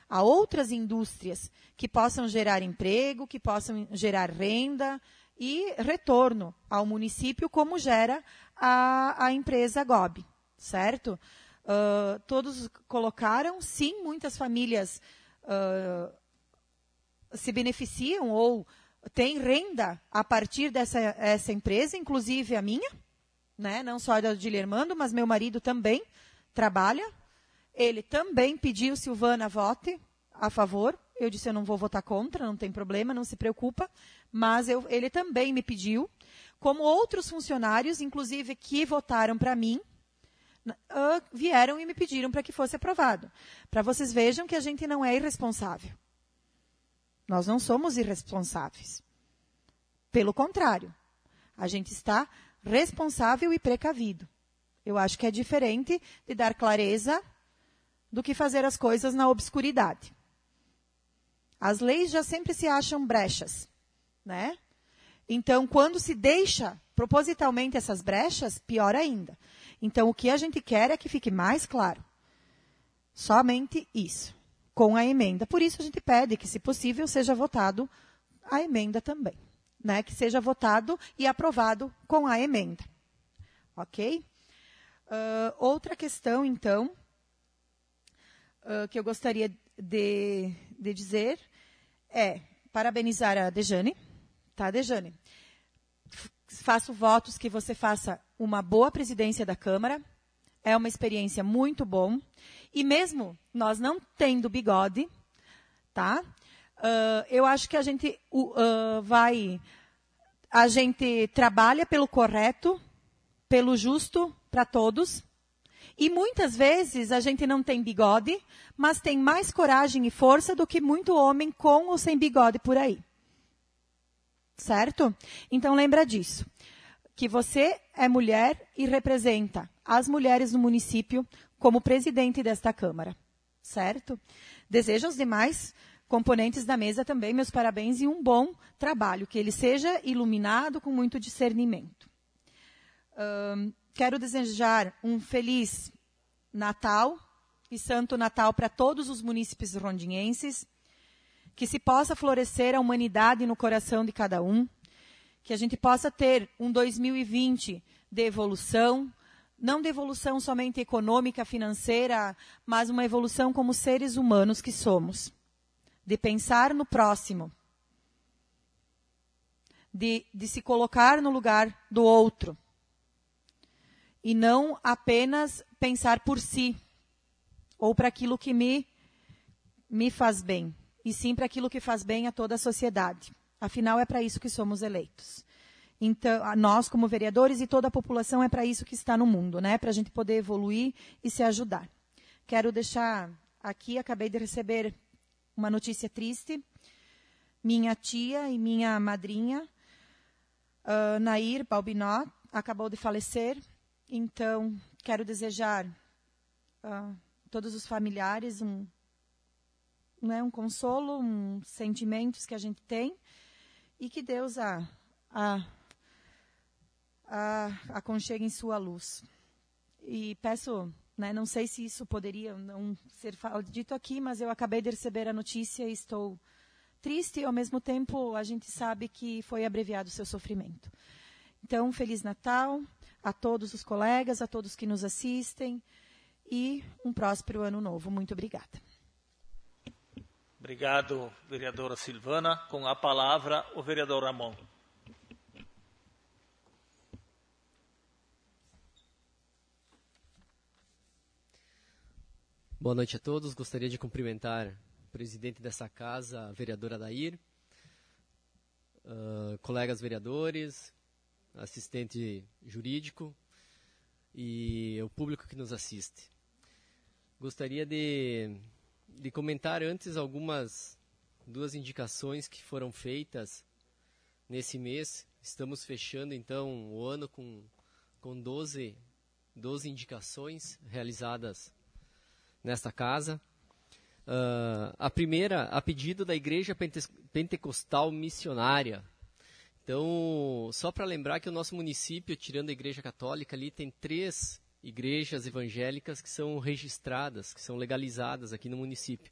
a outras indústrias que possam gerar emprego, que possam gerar renda e retorno ao município, como gera a, a empresa G O B, certo? Uh, todos colocaram, sim, muitas famílias uh, se beneficiam ou têm renda a partir dessa essa empresa, inclusive a minha, né? Não só a da Dilermando, mas meu marido também trabalha. Ele também pediu, Silvana, vote a favor. Eu disse, eu não vou votar contra, não tem problema, não se preocupa. Mas eu, ele também me pediu, como outros funcionários, inclusive que votaram para mim, uh, vieram e me pediram para que fosse aprovado. Para vocês vejam que a gente não é irresponsável. Nós não somos irresponsáveis. Pelo contrário, a gente está responsável e precavido. Eu acho que é diferente de dar clareza do que fazer as coisas na obscuridade. As leis já sempre se acham brechas, né? Então, quando se deixa propositalmente essas brechas, pior ainda. Então, o que a gente quer é que fique mais claro. Somente isso, com a emenda. Por isso, a gente pede que, se possível, seja votado a emenda também, né? Que seja votado e aprovado com a emenda. Ok? Uh, outra questão, então, Uh, que eu gostaria de, de dizer é parabenizar a Dejane, tá, Dejane? Faço votos que você faça uma boa presidência da Câmara, é uma experiência muito bom, e mesmo nós não tendo bigode, tá? Uh, eu acho que a gente uh, vai, a gente trabalha pelo correto, pelo justo para todos. E muitas vezes a gente não tem bigode, mas tem mais coragem e força do que muito homem com ou sem bigode por aí. Certo? Então lembra disso. Que você é mulher e representa as mulheres no município como presidente desta Câmara. Certo? Desejo aos demais componentes da mesa também meus parabéns e um bom trabalho. Que ele seja iluminado com muito discernimento. Um, Quero desejar um feliz Natal e Santo Natal para todos os munícipes rondinhenses, que se possa florescer a humanidade no coração de cada um, que a gente possa ter um dois mil e vinte de evolução, não de evolução somente econômica, financeira, mas uma evolução como seres humanos que somos, de pensar no próximo, de, de se colocar no lugar do outro, e não apenas pensar por si, ou para aquilo que me, me faz bem, e sim para aquilo que faz bem a toda a sociedade. Afinal, é para isso que somos eleitos. Então, nós, como vereadores, e toda a população, é para isso que está no mundo, né? Para a gente poder evoluir e se ajudar. Quero deixar aqui, acabei de receber uma notícia triste. Minha tia e minha madrinha, uh, Nair Balbinó, acabou de falecer. Então, quero desejar a uh, todos os familiares um, né, um consolo, um sentimentos que a gente tem, e que Deus a, a, a aconchegue em sua luz. E peço, né, não sei se isso poderia não ser dito aqui, mas eu acabei de receber a notícia e estou triste, e ao mesmo tempo a gente sabe que foi abreviado o seu sofrimento. Então, Feliz Natal a todos os colegas, a todos que nos assistem, e um próspero ano novo. Muito obrigada. Obrigado, vereadora Silvana. Com a palavra, o vereador Ramon. Boa noite a todos. Gostaria de cumprimentar o presidente dessa casa, a vereadora Dair, uh, colegas vereadores, assistente jurídico e o público que nos assiste. Gostaria de, de comentar antes algumas duas indicações que foram feitas nesse mês. Estamos fechando então o ano com, com doze, doze indicações realizadas nesta casa. Uh, a primeira, a pedido da Igreja Pentecostal Missionária. Então, só para lembrar que o nosso município, tirando a Igreja Católica, ali tem três igrejas evangélicas que são registradas, que são legalizadas aqui no município.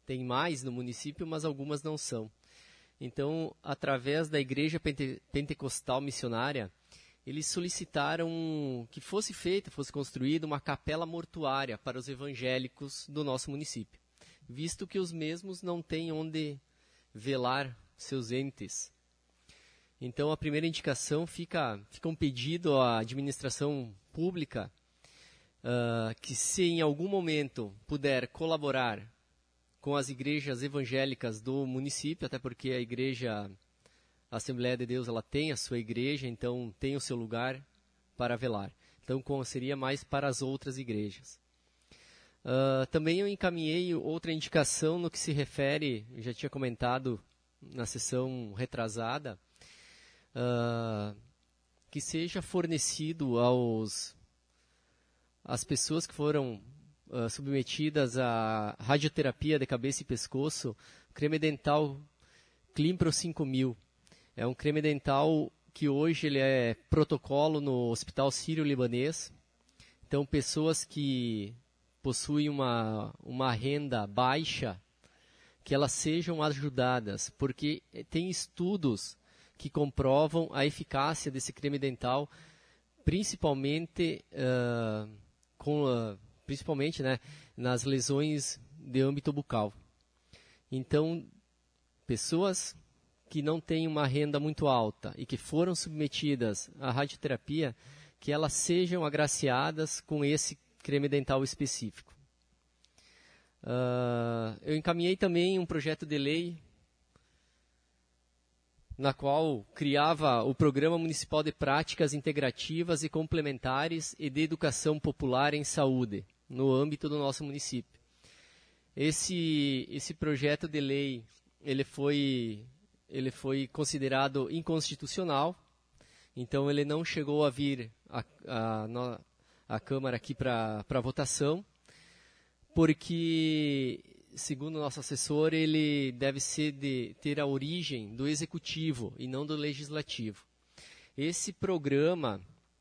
tem mais no município, mas algumas não são. Então, através da Igreja Pente- Pentecostal Missionária, eles solicitaram que fosse feita, fosse construída uma capela mortuária para os evangélicos do nosso município, visto que os mesmos não têm onde velar seus entes. Então, a primeira indicação fica, fica um pedido à administração pública uh, que, se em algum momento puder colaborar com as igrejas evangélicas do município, até porque a igreja, a Assembleia de Deus, ela tem a sua igreja, então tem o seu lugar para velar. Então, seria mais para as outras igrejas. Uh, também eu encaminhei outra indicação no que se refere, eu já tinha comentado na sessão retrasada, uh, que seja fornecido aos as pessoas que foram uh, submetidas à radioterapia de cabeça e pescoço, creme dental Climpro cinco mil. É um creme dental que hoje ele é protocolo no Hospital Sírio-Libanês. Então, pessoas que possuem uma, uma renda baixa, que elas sejam ajudadas, porque tem estudos que comprovam a eficácia desse creme dental, principalmente, uh, com, uh, principalmente né, nas lesões de âmbito bucal. Então, pessoas que não têm uma renda muito alta e que foram submetidas à radioterapia, que elas sejam agraciadas com esse creme dental específico. Uh, eu encaminhei também um projeto de lei na qual criava o Programa Municipal de Práticas Integrativas e Complementares e de Educação Popular em Saúde, no âmbito do nosso município. Esse, esse projeto de lei ele foi, ele foi considerado inconstitucional, então ele não chegou a vir à a, a, a Câmara aqui para votação, porque, segundo o nosso assessor, ele deve ser de, ter a origem do Executivo e não do Legislativo. Esse programa,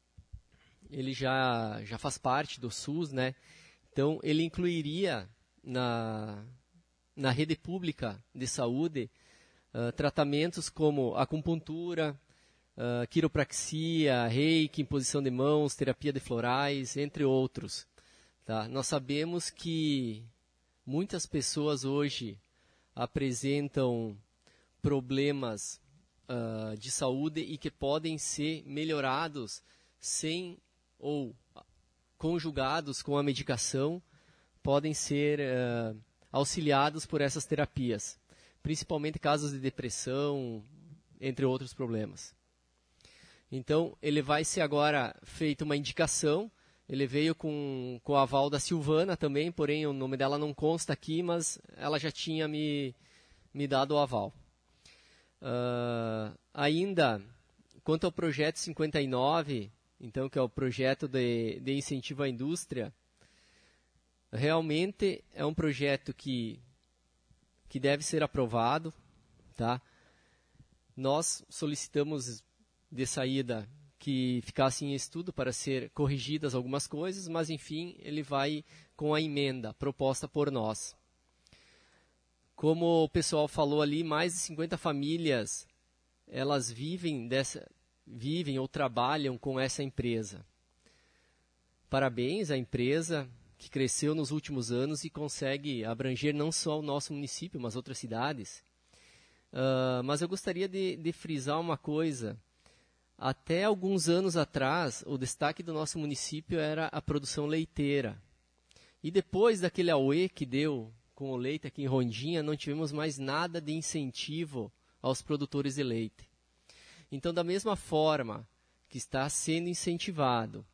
ele já, já faz parte do SUS, né? Então, ele incluiria na, na rede pública de saúde uh, tratamentos como acupuntura, uh, quiropraxia, reiki, imposição de mãos, terapia de florais, entre outros. Tá? Nós sabemos que muitas pessoas hoje apresentam problemas uh, de saúde e que podem ser melhorados sem ou conjugados com a medicação, podem ser uh, auxiliados por essas terapias, principalmente casos de depressão, entre outros problemas. Então, ele vai ser agora feita uma indicação. Ele veio com, com o aval da Silvana também, porém o nome dela não consta aqui, mas ela já tinha me, me dado o aval. Uh, ainda, quanto ao projeto cinquenta e nove, então, que é o projeto de, de incentivo à indústria, realmente é um projeto que, que deve ser aprovado. Tá? Nós solicitamos de saída que ficasse em estudo para ser corrigidas algumas coisas, mas, enfim, ele vai com a emenda proposta por nós. Como o pessoal falou ali, mais de cinquenta famílias, elas vivem, dessa, vivem ou trabalham com essa empresa. Parabéns à empresa que cresceu nos últimos anos e consegue abranger não só o nosso município, mas outras cidades. Uh, mas eu gostaria de, de frisar uma coisa. Até alguns anos atrás, o destaque do nosso município era a produção leiteira. E depois daquele auê que deu com o leite aqui em Rondinha, não tivemos mais nada de incentivo aos produtores de leite. Então, da mesma forma que está sendo incentivado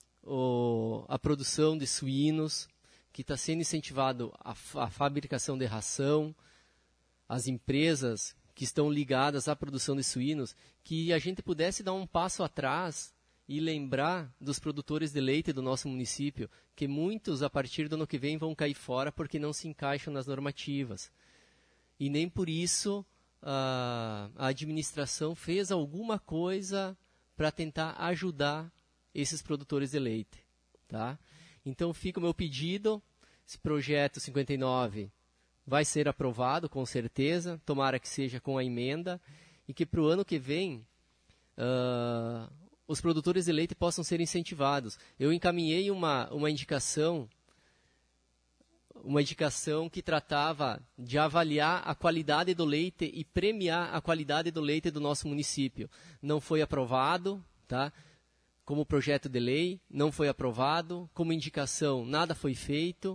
o, a produção de suínos, que está sendo incentivado a, a fabricação de ração, as empresas que estão ligadas à produção de suínos, que a gente pudesse dar um passo atrás e lembrar dos produtores de leite do nosso município, que muitos, a partir do ano que vem, vão cair fora porque não se encaixam nas normativas. E nem por isso a, a administração fez alguma coisa para tentar ajudar esses produtores de leite. Tá? Então fica o meu pedido, esse projeto cinquenta e nove vai ser aprovado, com certeza, tomara que seja com a emenda, e que para o ano que vem uh, os produtores de leite possam ser incentivados. Eu encaminhei uma, uma indicação, uma indicação que tratava de avaliar a qualidade do leite e premiar a qualidade do leite do nosso município. Não foi aprovado, tá? Como projeto de lei, não foi aprovado, como indicação, nada foi feito.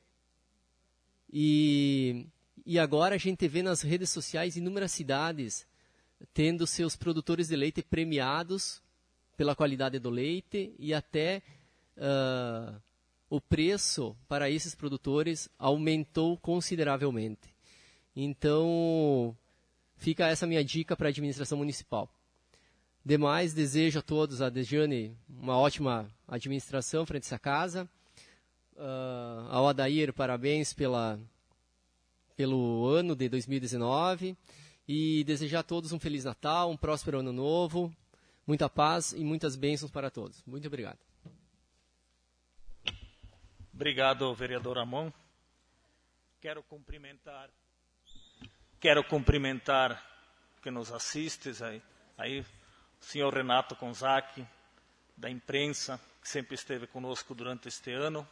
E, e agora a gente vê nas redes sociais inúmeras cidades tendo seus produtores de leite premiados pela qualidade do leite e até uh, o preço para esses produtores aumentou consideravelmente. Então, fica essa minha dica para a administração municipal. Demais, desejo a todos, a Dejane, uma ótima administração frente a essa casa. Uh, ao Adair, parabéns pela, pelo ano de dois mil e dezenove. E desejar a todos um Feliz Natal, um próspero Ano Novo, muita paz e muitas bênçãos para todos. Muito obrigado. Obrigado, vereador Ramon. Quero cumprimentar, quero cumprimentar que nos assistes aí, aí o senhor Renato Konzaki, da imprensa, que sempre esteve conosco durante este ano,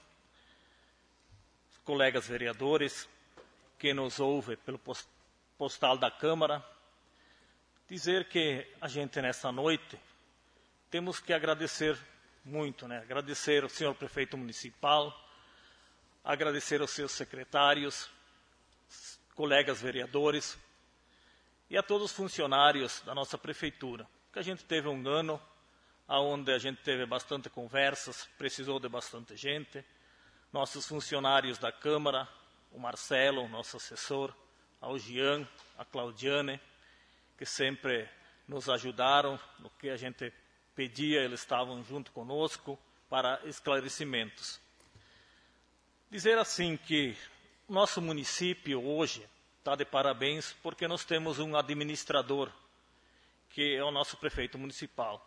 os colegas vereadores que nos ouvem pelo postal da Câmara, dizer que a gente nessa noite temos que agradecer muito, né? Agradecer ao senhor prefeito municipal, agradecer aos seus secretários, colegas vereadores e a todos os funcionários da nossa prefeitura, que a gente teve um ano onde a gente teve bastante conversas, precisou de bastante gente, nossos funcionários da Câmara, o Marcelo, o nosso assessor, ao Jean, a Claudiane, que sempre nos ajudaram no que a gente pedia, eles estavam junto conosco para esclarecimentos. Dizer assim que nosso município hoje está de parabéns porque nós temos um administrador, que é o nosso prefeito municipal.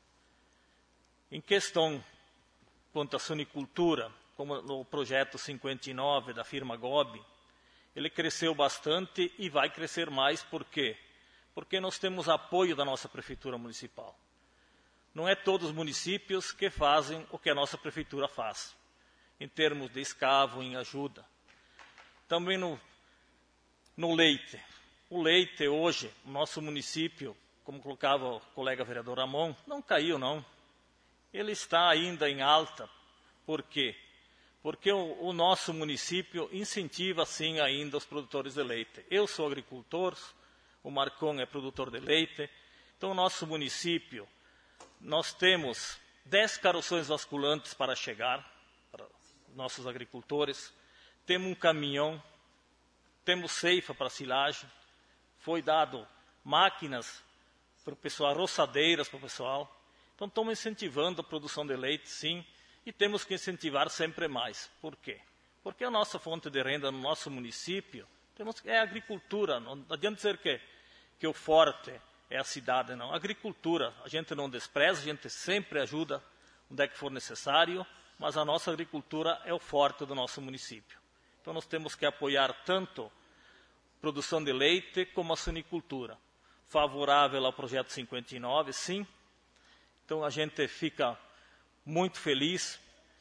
Em questão quanto à sunicultura, como no projeto cinquenta e nove da firma Gobi, ele cresceu bastante e vai crescer mais. Por quê? Porque nós temos apoio da nossa prefeitura municipal. Não é todos os municípios que fazem o que a nossa prefeitura faz, em termos de escavo, em ajuda. Também no, no leite. O leite hoje, o nosso município, como colocava o colega vereador Ramon, não caiu não. Ele está ainda em alta. Por quê? Porque o, o nosso município incentiva, sim, ainda os produtores de leite. Eu sou agricultor, o Marcon é produtor de leite. Então, o nosso município, nós temos dez carroções basculantes para chegar, para nossos agricultores. Temos um caminhão, temos ceifa para silagem. Foi dado máquinas para o pessoal, roçadeiras para o pessoal. Então, estamos incentivando a produção de leite, sim. E temos que incentivar sempre mais. Por quê? Porque a nossa fonte de renda no nosso município temos, é a agricultura. Não adianta dizer que, que o forte é a cidade, não. A agricultura, a gente não despreza, a gente sempre ajuda onde é que for necessário, mas a nossa agricultura é o forte do nosso município. Então nós temos que apoiar tanto a produção de leite como a sunicultura. Favorável ao projeto cinquenta e nove, sim. Então a gente fica muito feliz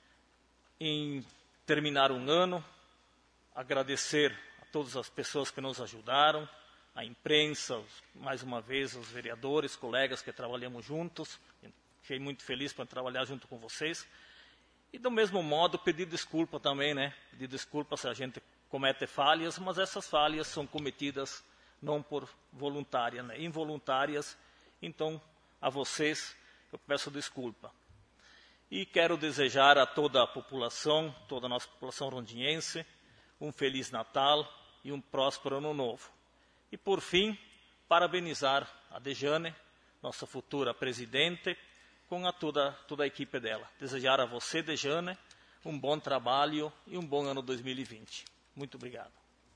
em terminar um ano, agradecer a todas as pessoas que nos ajudaram, a imprensa, mais uma vez, os vereadores, colegas que trabalhamos juntos. Fiquei muito feliz para trabalhar junto com vocês. E, do mesmo modo, pedir desculpa também, né? Pedir desculpa se a gente comete falhas, mas essas falhas são cometidas não por voluntária, né? Involuntárias. Então, a vocês, eu peço desculpa. E quero desejar a toda a população, toda a nossa população rondinhense, um Feliz Natal e um próspero Ano Novo. E, por fim, parabenizar a Dejane, nossa futura presidente, com a toda, toda a equipe dela. Desejar a você, Dejane, um bom trabalho e um bom ano dois mil e vinte. Muito obrigado.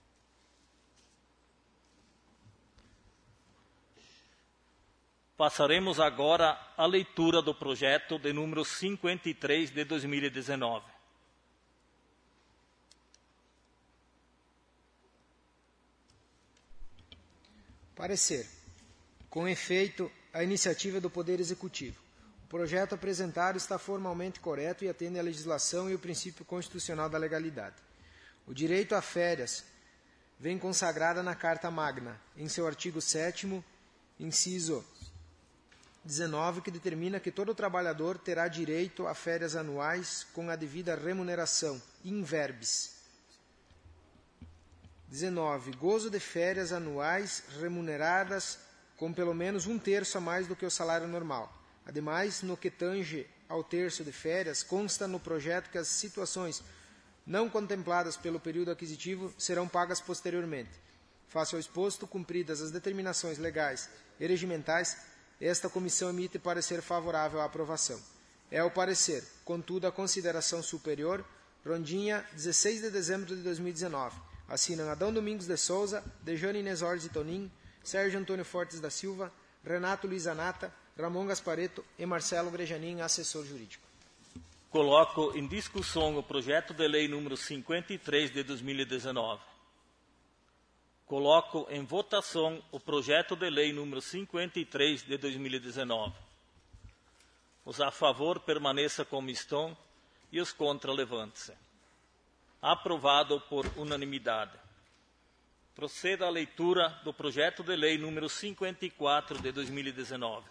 Passaremos agora à leitura do projeto de número cinquenta e três de dois mil e dezenove. Parecer. Com efeito, a iniciativa é do Poder Executivo. O projeto apresentado está formalmente correto e atende à legislação e o princípio constitucional da legalidade. O direito a férias vem consagrada na Carta Magna, em seu artigo sétimo, inciso dezenove, que determina que todo trabalhador terá direito a férias anuais com a devida remuneração, in verbis. dezenove. Gozo de férias anuais remuneradas com pelo menos um terço a mais do que o salário normal. Ademais, no que tange ao terço de férias, consta no projeto que as situações não contempladas pelo período aquisitivo serão pagas posteriormente. Face ao exposto, cumpridas as determinações legais e regimentais, esta comissão emite parecer favorável à aprovação. É o parecer, contudo, a consideração superior, Rondinha, dezesseis de dezembro de dois mil e dezenove. Assinam Adão Domingos de Souza, Dejane Inês Orsi Tonin, Sérgio Antônio Fortes da Silva, Renato Luiz Anata, Ramon Gasparetto e Marcelo Grejanin, assessor jurídico. Coloco em discussão o projeto de lei número cinquenta e três de dois mil e dezenove. Coloco em votação o projeto de lei número cinquenta e três de dois mil e dezenove. Os a favor permaneça como estão e os contra levantem-se. Aprovado por unanimidade. Proceda a leitura do projeto de lei número cinquenta e quatro de dois mil e dezenove.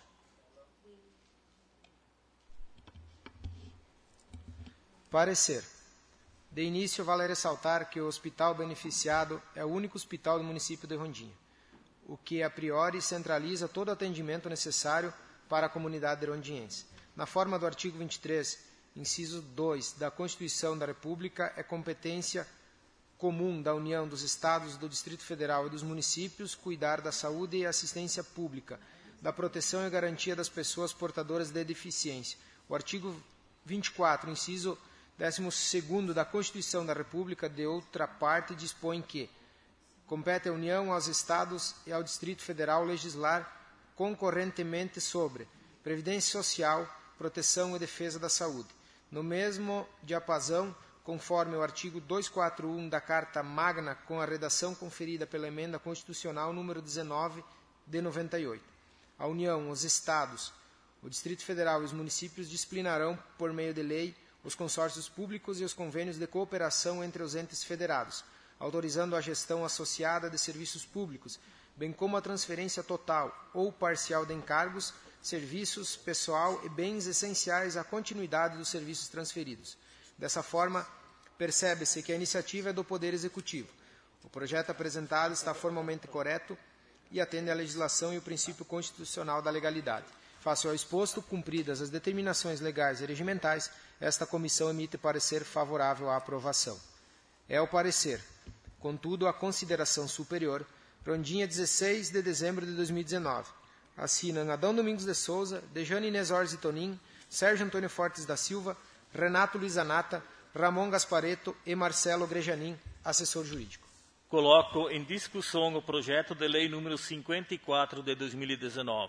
Parecer. De início, vale ressaltar que o hospital beneficiado é o único hospital do município de Rondinha, o que, a priori, centraliza todo o atendimento necessário para a comunidade rondiense. Na forma do artigo vinte e três, inciso dois da Constituição da República, é competência comum da União, dos Estados, do Distrito Federal e dos municípios cuidar da saúde e assistência pública, da proteção e garantia das pessoas portadoras de deficiência. O artigo vinte e quatro, inciso décimo segundo da Constituição da República, de outra parte, dispõe que compete à União, aos Estados e ao Distrito Federal legislar concorrentemente sobre previdência social, proteção e defesa da saúde. No mesmo diapasão, conforme o artigo duzentos e quarenta e um da Carta Magna, com a redação conferida pela Emenda Constitucional número dezenove de noventa e oito. A União, os Estados, o Distrito Federal e os municípios disciplinarão, por meio de lei, os consórcios públicos e os convênios de cooperação entre os entes federados, autorizando a gestão associada de serviços públicos, bem como a transferência total ou parcial de encargos, serviços, pessoal e bens essenciais à continuidade dos serviços transferidos. Dessa forma, percebe-se que a iniciativa é do Poder Executivo. O projeto apresentado está formalmente correto e atende à legislação e o princípio constitucional da legalidade. Face ao exposto, cumpridas as determinações legais e regimentais, esta comissão emite parecer favorável à aprovação. É o parecer. Contudo, a consideração superior, Rondinha, dezesseis de dezembro de dois mil e dezenove. Assinam Adão Domingos de Souza, Dejane Inês Orsi Tonin, Sérgio Antônio Fortes da Silva, Renato Luiz Anata, Ramon Gasparetto e Marcelo Grejanin, assessor jurídico. Coloco em discussão o projeto de lei número cinquenta e quatro de dois mil e dezenove.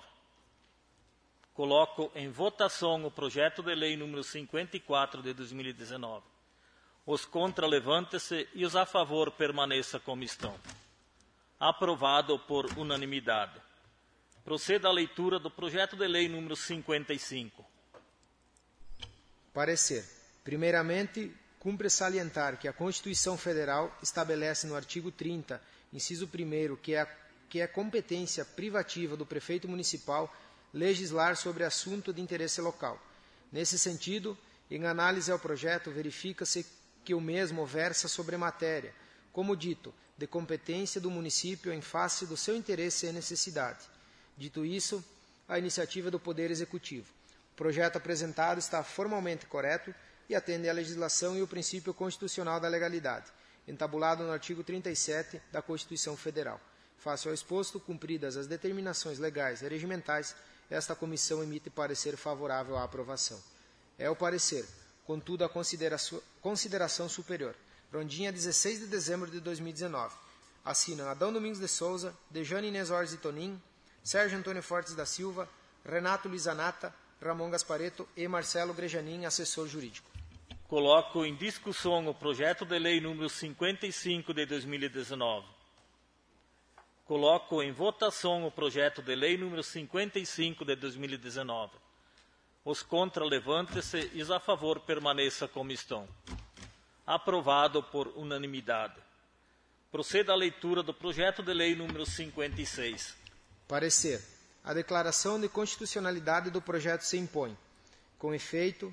Coloco em votação o projeto de lei número cinquenta e quatro de dois mil e dezenove. Os contra levantem-se e os a favor permaneça como estão. Aprovado por unanimidade. Proceda a leitura do projeto de lei número cinquenta e cinco. Parecer. Primeiramente, cumpre salientar que a Constituição Federal estabelece no artigo trinta, inciso primeiro, que é, que é competência privativa do prefeito municipal legislar sobre assunto de interesse local. Nesse sentido, em análise ao projeto, verifica-se que o mesmo versa sobre matéria, como dito, de competência do município em face do seu interesse e necessidade. Dito isso, a iniciativa do Poder Executivo. O projeto apresentado está formalmente correto e atende à legislação e o princípio constitucional da legalidade, entabulado no artigo trinta e sete da Constituição Federal. Face ao exposto, cumpridas as determinações legais e regimentais, esta comissão emite parecer favorável à aprovação. É o parecer, contudo, a consideração, consideração superior. Rondinha, dezesseis de dezembro de dois mil e dezenove. Assinam Adão Domingos de Souza, Dejane Inês Orsi Tonin, Sérgio Antônio Fortes da Silva, Renato Luiz Anata, Ramon Gasparetto e Marcelo Grejanin, assessor jurídico. Coloco em discussão o projeto de lei número cinquenta e cinco de dois mil e dezenove. Coloco em votação o projeto de lei número cinquenta e cinco de dois mil e dezenove. Os contra, levantem-se e os a favor permaneça como estão. Aprovado por unanimidade. Proceda a leitura do projeto de lei número cinquenta e seis. Parecer. A declaração de constitucionalidade do projeto se impõe. Com efeito,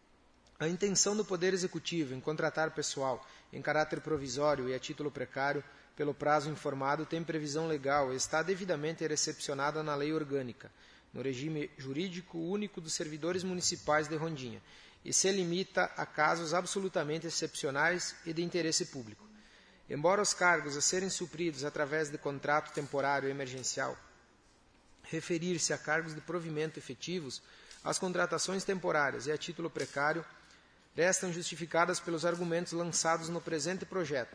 a intenção do Poder Executivo em contratar pessoal em caráter provisório e a título precário pelo prazo informado tem previsão legal e está devidamente recepcionada na lei orgânica, no regime jurídico único dos servidores municipais de Rondinha, e se limita a casos absolutamente excepcionais e de interesse público. Embora os cargos a serem supridos através de contrato temporário emergencial referir-se a cargos de provimento efetivos, as contratações temporárias e a título precário restam justificadas pelos argumentos lançados no presente projeto.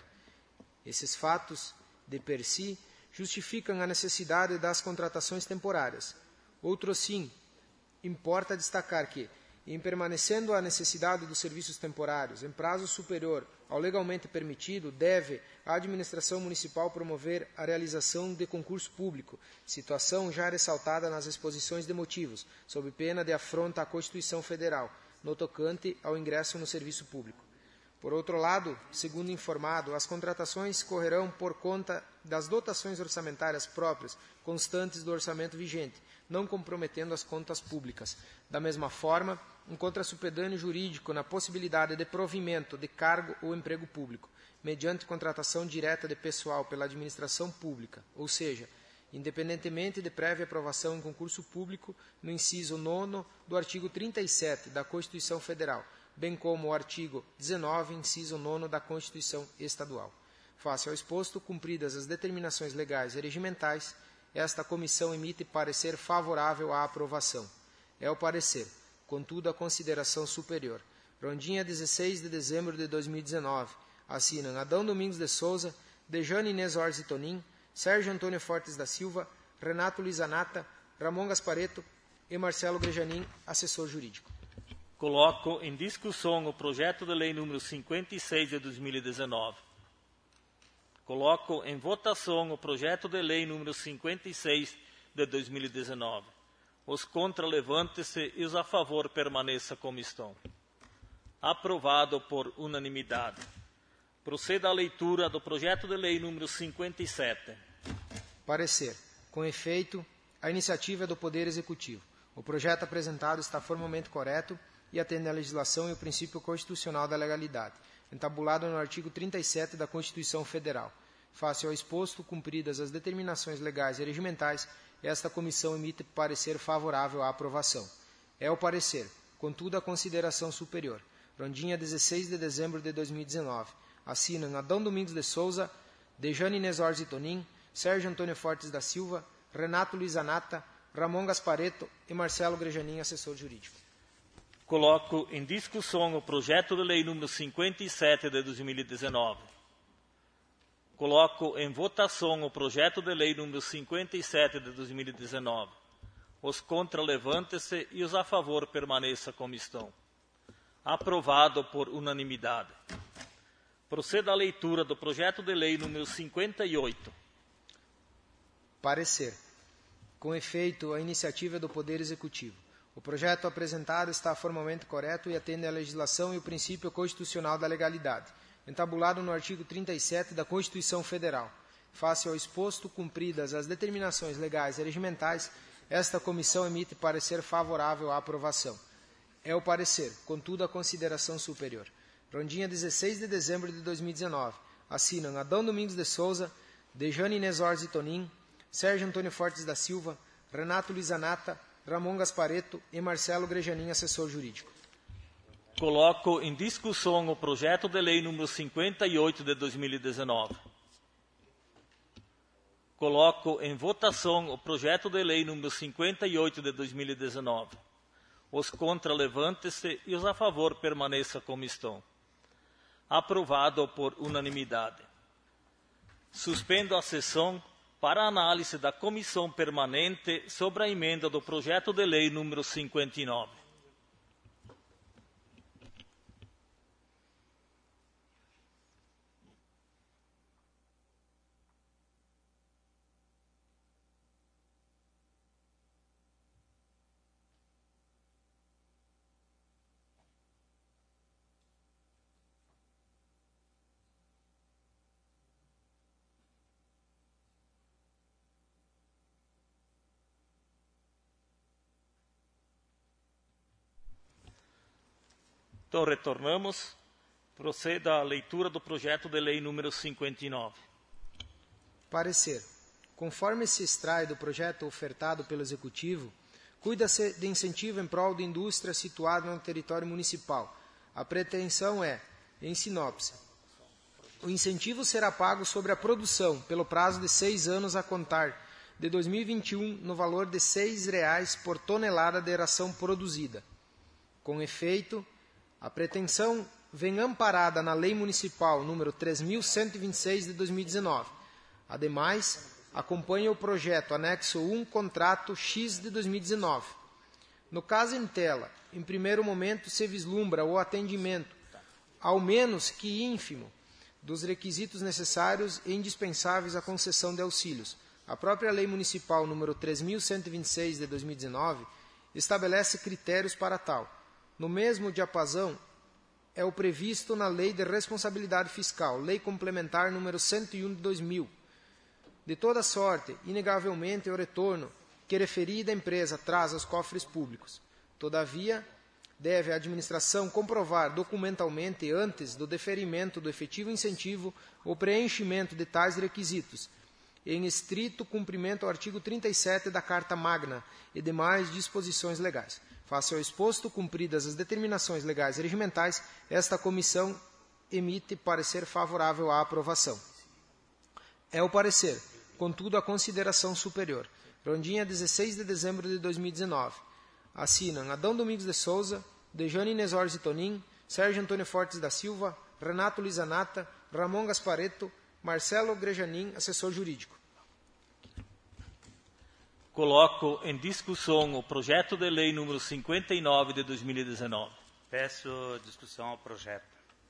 Esses fatos, de per si, justificam a necessidade das contratações temporárias. Outro sim, importa destacar que, em permanecendo a necessidade dos serviços temporários em prazo superior ao legalmente permitido, deve a administração municipal promover a realização de concurso público, situação já ressaltada nas exposições de motivos, sob pena de afronta à Constituição Federal, no tocante ao ingresso no serviço público. Por outro lado, segundo informado, as contratações correrão por conta das dotações orçamentárias próprias constantes do orçamento vigente, não comprometendo as contas públicas. Da mesma forma, encontra supedâneo jurídico na possibilidade de provimento de cargo ou emprego público, mediante contratação direta de pessoal pela administração pública, ou seja, independentemente de prévia aprovação em concurso público, no inciso nono do artigo trinta e sete da Constituição Federal, bem como o artigo dezenove, inciso nono da Constituição Estadual. Face ao exposto, cumpridas as determinações legais e regimentais, esta comissão emite parecer favorável à aprovação. É o parecer, contudo, a consideração superior. Rondinha, dezesseis de dezembro de dois mil e dezenove. Assinam Adão Domingos de Souza, Dejane Inês Orsi Tonin, Sérgio Antônio Fortes da Silva, Renato Luiz Anata, Ramon Gasparetto e Marcelo Grejanin, assessor jurídico. Coloco em discussão o projeto de lei número cinquenta e seis de dois mil e dezenove. Coloco em votação o projeto de lei número cinquenta e seis de dois mil e dezenove. Os contra, levantem-se e os a favor permaneça como estão. Aprovado por unanimidade. Proceda a leitura do projeto de lei número cinquenta e sete. Parecer. Com efeito, a iniciativa é do Poder Executivo. O projeto apresentado está formalmente correto e atende à legislação e o princípio constitucional da legalidade, entabulado no artigo trinta e sete da Constituição Federal. Face ao exposto, cumpridas as determinações legais e regimentais, esta comissão emite parecer favorável à aprovação. É o parecer, contudo, a consideração superior. Rondinha, dezesseis de dezembro de dois mil e dezenove. Assinam Adão Domingos de Souza, Dejane Inês Orsi Tonin, Sérgio Antônio Fortes da Silva, Renato Luiz Anata, Ramon Gasparetto e Marcelo Grejanin, assessor jurídico. Coloco em discussão o projeto de lei número cinquenta e sete de dois mil e dezenove. Coloco em votação o projeto de lei número cinquenta e sete de dois mil e dezenove. Os contra, levantem-se e os a favor permaneça como estão. Aprovado por unanimidade. Proceda a leitura do projeto de lei número cinquenta e oito. Parecer. Com efeito, a iniciativa é do Poder Executivo. O projeto apresentado está formalmente correto e atende à legislação e o princípio constitucional da legalidade, entabulado no artigo trinta e sete da Constituição Federal. Face ao exposto, cumpridas as determinações legais e regimentais, esta comissão emite parecer favorável à aprovação. É o parecer, contudo, a consideração superior. Rondinha, dezesseis de dezembro de dois mil e dezenove. Assinam Adão Domingos de Souza, Dejane Inês Orsi Tonin, Sérgio Antônio Fortes da Silva, Renato Luiz Anata, Ramon Gasparetto e Marcelo Grejanin, assessor jurídico. Coloco em discussão o projeto de lei número cinquenta e oito de dois mil e dezenove. Coloco em votação o projeto de lei número cinquenta e oito de dois mil e dezenove. Os contra, levantem-se e os a favor permaneça como estão. Aprovado por unanimidade. Suspendo a sessão para análise da Comissão Permanente sobre a emenda do projeto de lei número cinquenta e nove. Então, retornamos. Proceda a leitura do projeto de lei número cinquenta e nove. Parecer. Conforme se extrai do projeto ofertado pelo Executivo, cuida-se de incentivo em prol de indústria situada no território municipal. A pretensão é, em sinopse, o incentivo será pago sobre a produção pelo prazo de seis anos a contar de dois mil e vinte e um no valor de seis reais por tonelada de ração produzida. Com efeito, a pretensão vem amparada na Lei Municipal número três mil cento e vinte e seis de dois mil e dezenove. Ademais, acompanha o projeto anexo um, contrato X de dois mil e dezenove. No caso em tela, em primeiro momento se vislumbra o atendimento, ao menos que ínfimo, dos requisitos necessários e indispensáveis à concessão de auxílios. A própria Lei Municipal número três mil cento e vinte e seis de dois mil e dezenove estabelece critérios para tal. No mesmo diapasão é o previsto na Lei de Responsabilidade Fiscal, Lei Complementar número cento e um de dois mil. De toda sorte, inegavelmente, o retorno que referida empresa traz aos cofres públicos. Todavia, deve a administração comprovar documentalmente, antes do deferimento do efetivo incentivo, o preenchimento de tais requisitos, em estrito cumprimento ao artigo trinta e sete da Carta Magna e demais disposições legais. Face ao exposto, cumpridas as determinações legais e regimentais, esta comissão emite parecer favorável à aprovação. É o parecer, contudo, a consideração superior. Rondinha, dezesseis de dezembro de dois mil e dezenove. Assinam Adão Domingos de Souza, Dejane Inês Orsi Tonin, Sérgio Antônio Fortes da Silva, Renato Lisanata, Ramon Gasparetto, Marcelo Grejanin, assessor jurídico. Coloco em discussão o projeto de lei número cinquenta e nove de dois mil e dezenove. Peço discussão ao projeto.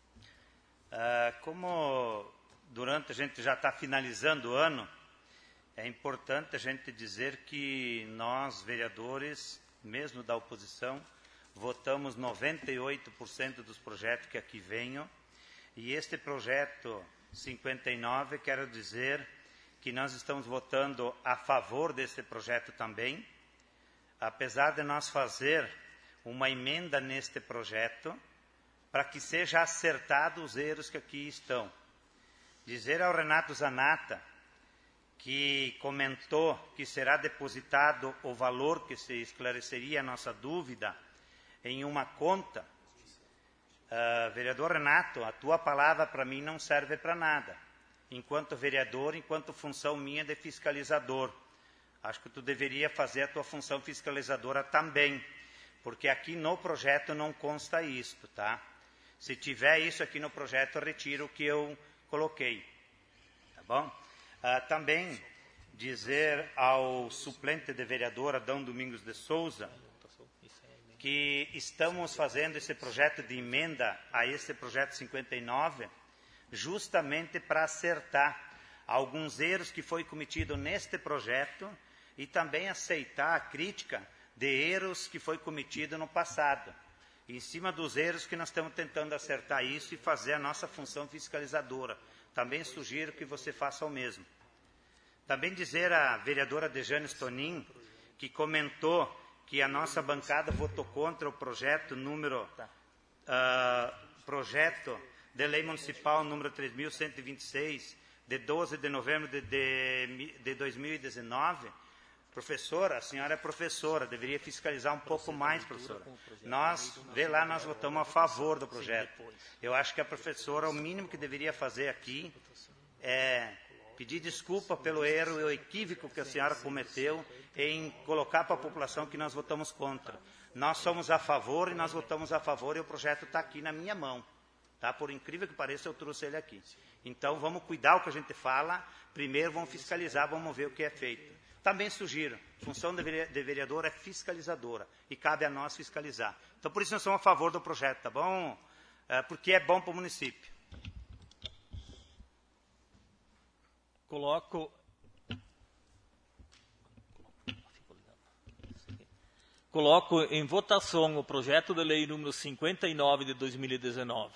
Uh, como durante a gente já está finalizando o ano, é importante a gente dizer que nós, vereadores, mesmo da oposição, votamos noventa e oito por cento dos projetos que aqui venham. E este projeto cinquenta e nove, quero dizer que nós estamos votando a favor desse projeto também, apesar de nós fazer uma emenda neste projeto para que seja acertado os erros que aqui estão. Dizer ao Renato Zanata, que comentou que será depositado o valor que se esclareceria a nossa dúvida em uma conta. Uh, vereador Renato, a tua palavra para mim não serve para nada. Enquanto vereador, enquanto função minha de fiscalizador. Acho que tu deveria fazer a tua função fiscalizadora também, porque aqui no projeto não consta isto, tá? Se tiver isso aqui no projeto, eu retiro o que eu coloquei. Tá bom? Uh, também dizer ao suplente de vereador Adão Domingos de Souza que estamos fazendo esse projeto de emenda a esse projeto cinquenta e nove justamente para acertar alguns erros que foi cometido neste projeto e também aceitar a crítica de erros que foi cometido no passado. Em cima dos erros que nós estamos tentando acertar isso e fazer a nossa função fiscalizadora. Também sugiro que você faça o mesmo. Também dizer à vereadora Dejane Tonin, que comentou que a nossa bancada votou contra o projeto número uh, projeto de lei municipal número três mil cento e vinte e seis, de doze de novembro de, de, de dois mil e dezenove. Professora, a senhora é professora, deveria fiscalizar um pouco mais, professora. Nós, vê lá, nós votamos a favor do projeto. Eu acho que a professora, o mínimo que deveria fazer aqui é pedir desculpa pelo erro e o equívoco que a senhora cometeu em colocar para a população que nós votamos contra. Nós somos a favor e nós votamos a favor e o projeto está aqui na minha mão. Tá? Por incrível que pareça, eu trouxe ele aqui. Então, vamos cuidar o que a gente fala. Primeiro, vamos fiscalizar, vamos ver o que é feito. Também sugiro, a função de vereador é fiscalizadora e cabe a nós fiscalizar. Então, por isso, nós somos a favor do projeto, tá bom? É, porque é bom para o município. Coloco... Coloco em votação o projeto de lei número cinquenta e nove de dois mil e dezenove.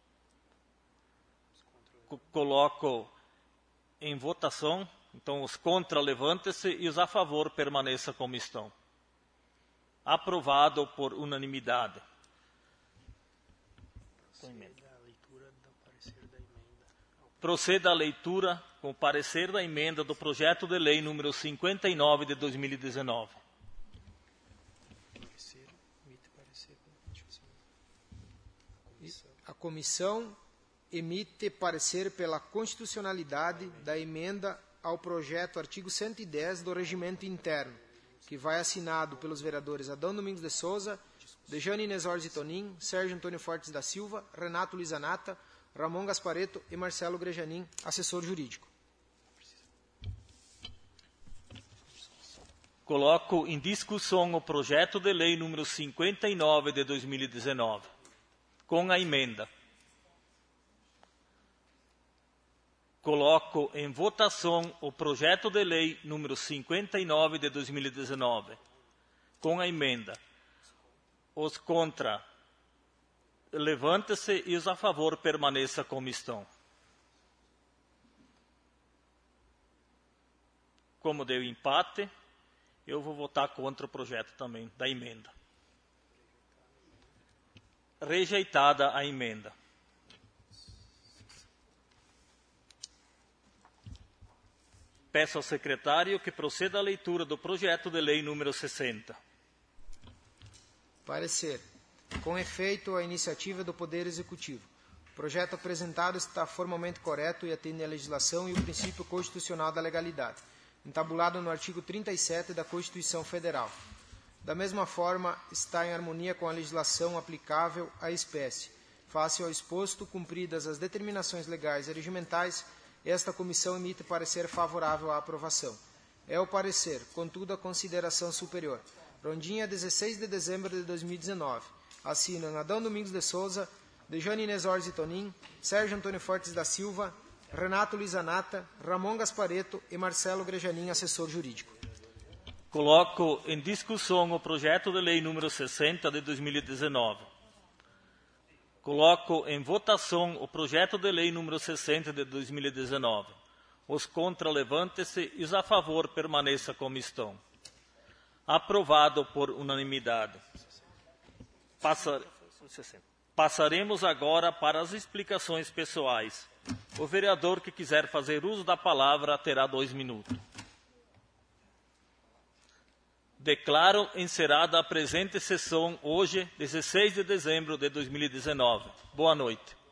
Coloco em votação, então os contra levantem-se e os a favor permaneçam como estão. Aprovado por unanimidade. Proceda a leitura com o parecer da emenda do projeto de lei número cinquenta e nove de dois mil e dezenove. A comissão emite parecer pela constitucionalidade da emenda ao projeto artigo cento e dez do Regimento Interno, que vai assinado pelos vereadores Adão Domingos de Souza, Dejane Inês Orsi Tonin, Sérgio Antônio Fortes da Silva, Renato Luizanata, Ramon Gasparetto e Marcelo Grejanin, assessor jurídico. Coloco em discussão o projeto de lei número cinquenta e nove de dois mil e dezenove, com a emenda. Coloco em votação o projeto de lei número cinquenta e nove de dois mil e dezenove, com a emenda. Os contra, levante-se, e os a favor permaneça como estão. Como deu empate, eu vou votar contra o projeto também da emenda. Rejeitada a emenda. Peço ao secretário que proceda à leitura do projeto de lei número sessenta. Parecer. Com efeito, a iniciativa do Poder Executivo. O projeto apresentado está formalmente correto e atende à legislação e o princípio constitucional da legalidade, entabulado no artigo trinta e sete da Constituição Federal. Da mesma forma, está em harmonia com a legislação aplicável à espécie. Face ao exposto, cumpridas as determinações legais e regimentais, esta comissão emite parecer favorável à aprovação. É o parecer, contudo, a consideração superior. Rondinha, dezesseis de dezembro de dois mil e dezenove. Assinam Adão Domingos de Souza, Dejane Inês Orsi Tonin, Sérgio Antônio Fortes da Silva, Renato Luizanata, Ramon Gasparetto e Marcelo Grejanin, assessor jurídico. Coloco em discussão o projeto de lei número sessenta de dois mil e dezenove. Coloco em votação o projeto de lei número sessenta de dois mil e dezenove. Os contra, levante-se, e os a favor permaneça como estão. Aprovado por unanimidade. Passar... Passaremos agora para as explicações pessoais. O vereador que quiser fazer uso da palavra terá dois minutos. Declaro encerrada a presente sessão hoje, dezesseis de dezembro de dois mil e dezenove. Boa noite.